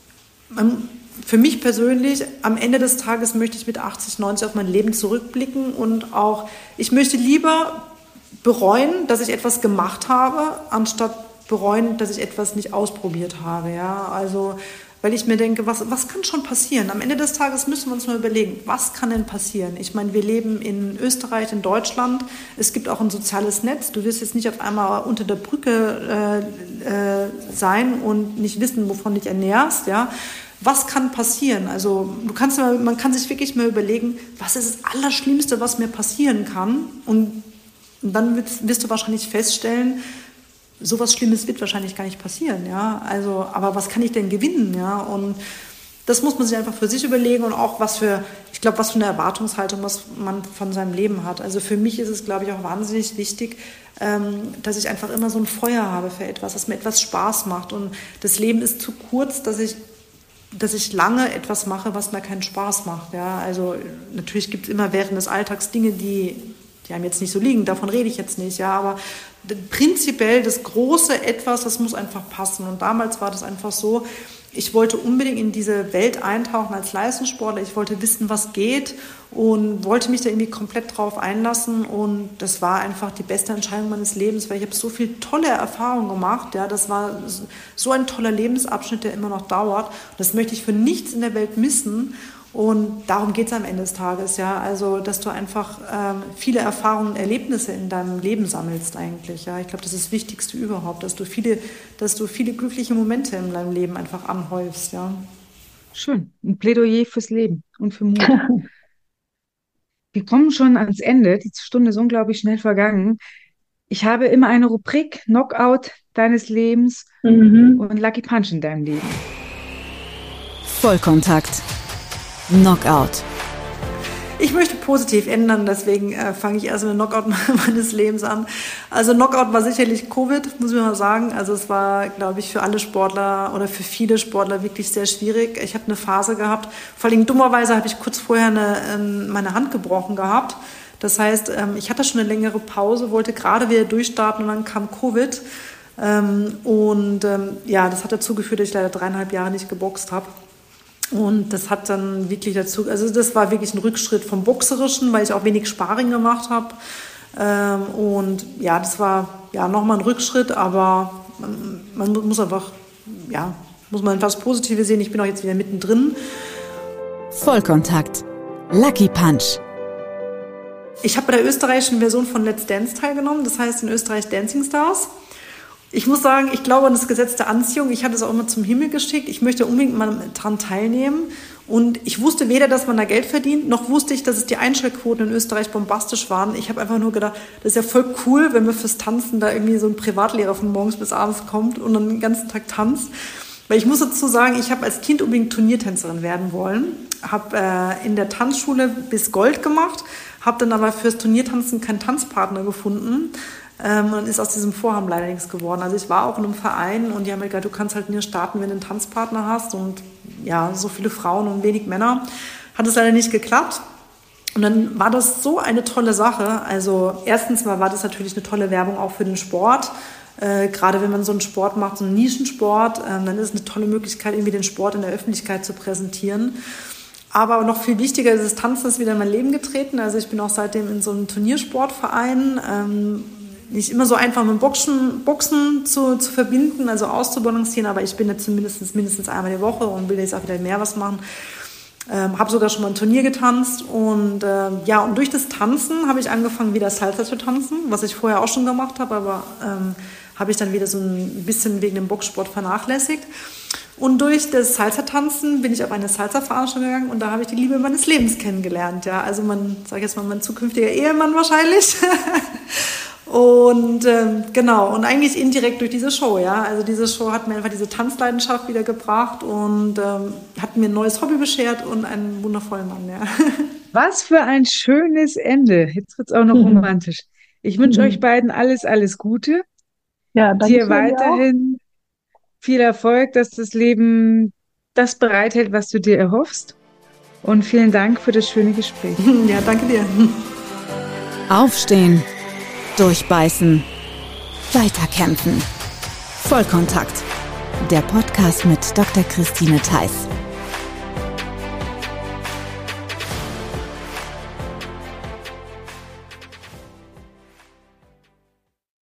für mich persönlich, am Ende des Tages möchte ich mit 80, 90 auf mein Leben zurückblicken und auch, ich möchte lieber bereuen, dass ich etwas gemacht habe, anstatt bereuen, dass ich etwas nicht ausprobiert habe. Ja? Also, weil ich mir denke, was kann schon passieren? Am Ende des Tages müssen wir uns mal überlegen, was kann denn passieren? Ich meine, wir leben in Österreich, in Deutschland. Es gibt auch ein soziales Netz. Du wirst jetzt nicht auf einmal unter der Brücke sein und nicht wissen, wovon du dich ernährst. Ja? Was kann passieren? Also man kann sich wirklich mal überlegen, was ist das Allerschlimmste, was mir passieren kann? Und dann wirst du wahrscheinlich feststellen, sowas Schlimmes wird wahrscheinlich gar nicht passieren, ja. Also, aber was kann ich denn gewinnen, ja? Und das muss man sich einfach für sich überlegen und auch was für eine Erwartungshaltung man von seinem Leben hat. Also für mich ist es, glaube ich, auch wahnsinnig wichtig, dass ich einfach immer so ein Feuer habe für etwas, dass mir etwas Spaß macht. Und das Leben ist zu kurz, dass ich lange etwas mache, was mir keinen Spaß macht, ja. Also natürlich gibt es immer während des Alltags Dinge, die einem jetzt nicht so liegen, davon rede ich jetzt nicht, ja, aber prinzipiell das große Etwas, das muss einfach passen. Und damals war das einfach so, ich wollte unbedingt in diese Welt eintauchen als Leistungssportler, ich wollte wissen, was geht und wollte mich da irgendwie komplett drauf einlassen und das war einfach die beste Entscheidung meines Lebens, weil ich habe so viele tolle Erfahrungen gemacht, ja, das war so ein toller Lebensabschnitt, der immer noch dauert. Das möchte ich für nichts in der Welt missen. Und darum geht es am Ende des Tages, ja, also dass du einfach viele Erfahrungen, Erlebnisse in deinem Leben sammelst eigentlich, ja. Ich glaube, das ist das Wichtigste überhaupt, dass du viele glückliche Momente in deinem Leben einfach anhäufst, ja. Schön, ein Plädoyer fürs Leben und für Mut. Wir kommen schon ans Ende, die Stunde ist unglaublich schnell vergangen. Ich habe immer eine Rubrik, Knockout deines Lebens und Lucky Punch in deinem Leben. Vollkontakt. Knockout. Ich möchte positiv ändern, deswegen fange ich erst mit dem Knockout meines Lebens an. Also Knockout war sicherlich Covid, muss ich mal sagen. Also es war, glaube ich, für alle Sportler oder für viele Sportler wirklich sehr schwierig. Ich habe eine Phase gehabt, vor allem dummerweise habe ich kurz vorher meine Hand gebrochen gehabt. Das heißt, ich hatte schon eine längere Pause, wollte gerade wieder durchstarten und dann kam Covid. Ja, das hat dazu geführt, dass ich leider 3,5 Jahre nicht geboxt habe. Und das hat dann wirklich dazu, also das war wirklich ein Rückschritt vom Boxerischen, weil ich auch wenig Sparring gemacht habe. Und ja, das war ja nochmal ein Rückschritt, aber man muss einfach, ja, muss man etwas Positives sehen. Ich bin auch jetzt wieder mittendrin. Vollkontakt. Lucky Punch. Ich habe bei der österreichischen Version von Let's Dance teilgenommen, das heißt in Österreich Dancing Stars. Ich muss sagen, ich glaube an das Gesetz der Anziehung. Ich hatte es auch immer zum Himmel geschickt. Ich möchte unbedingt mal daran teilnehmen. Und ich wusste weder, dass man da Geld verdient, noch wusste ich, dass es die Einschaltquoten in Österreich bombastisch waren. Ich habe einfach nur gedacht, das ist ja voll cool, wenn wir fürs Tanzen da irgendwie so ein Privatlehrer von morgens bis abends kommt und dann den ganzen Tag tanzt. Weil ich muss dazu sagen, ich habe als Kind unbedingt Turniertänzerin werden wollen. Habe in der Tanzschule bis Gold gemacht, habe dann aber fürs Turniertanzen keinen Tanzpartner gefunden. Und ist aus diesem Vorhaben leider nichts geworden. Also ich war auch in einem Verein und die haben mir gesagt, du kannst halt nur starten, wenn du einen Tanzpartner hast. Und ja, so viele Frauen und wenig Männer. Hat es leider nicht geklappt. Und dann war das so eine tolle Sache. Also erstens mal war das natürlich eine tolle Werbung auch für den Sport. Gerade wenn man so einen Sport macht, so einen Nischensport, dann ist es eine tolle Möglichkeit, irgendwie den Sport in der Öffentlichkeit zu präsentieren. Aber noch viel wichtiger ist, das Tanzen ist wieder in mein Leben getreten. Also ich bin auch seitdem in so einem Turniersportverein. Nicht immer so einfach mit Boxen zu verbinden, also auszubalancieren, aber ich bin jetzt mindestens einmal die Woche und will jetzt auch wieder mehr was machen. Habe sogar schon mal ein Turnier getanzt und und durch das Tanzen habe ich angefangen, wieder Salsa zu tanzen, was ich vorher auch schon gemacht habe, aber habe ich dann wieder so ein bisschen wegen dem Boxsport vernachlässigt. Und durch das Salsa-Tanzen bin ich auf eine Salsa-Veranstaltung gegangen und da habe ich die Liebe meines Lebens kennengelernt. Ja, also mein zukünftiger Ehemann wahrscheinlich. Und genau, und eigentlich indirekt durch diese Show, ja. Also diese Show hat mir einfach diese Tanzleidenschaft wieder gebracht und hat mir ein neues Hobby beschert und einen wundervollen Mann, ja. Was für ein schönes Ende. Jetzt wird's auch noch romantisch. Ich wünsche euch beiden alles, alles Gute. Ja, danke Dir schön, weiterhin viel Erfolg, dass das Leben das bereithält, was du dir erhoffst. Und vielen Dank für das schöne Gespräch. Ja, danke dir. Aufstehen. Durchbeißen. Weiterkämpfen. Vollkontakt. Der Podcast mit Dr. Christine Theiss.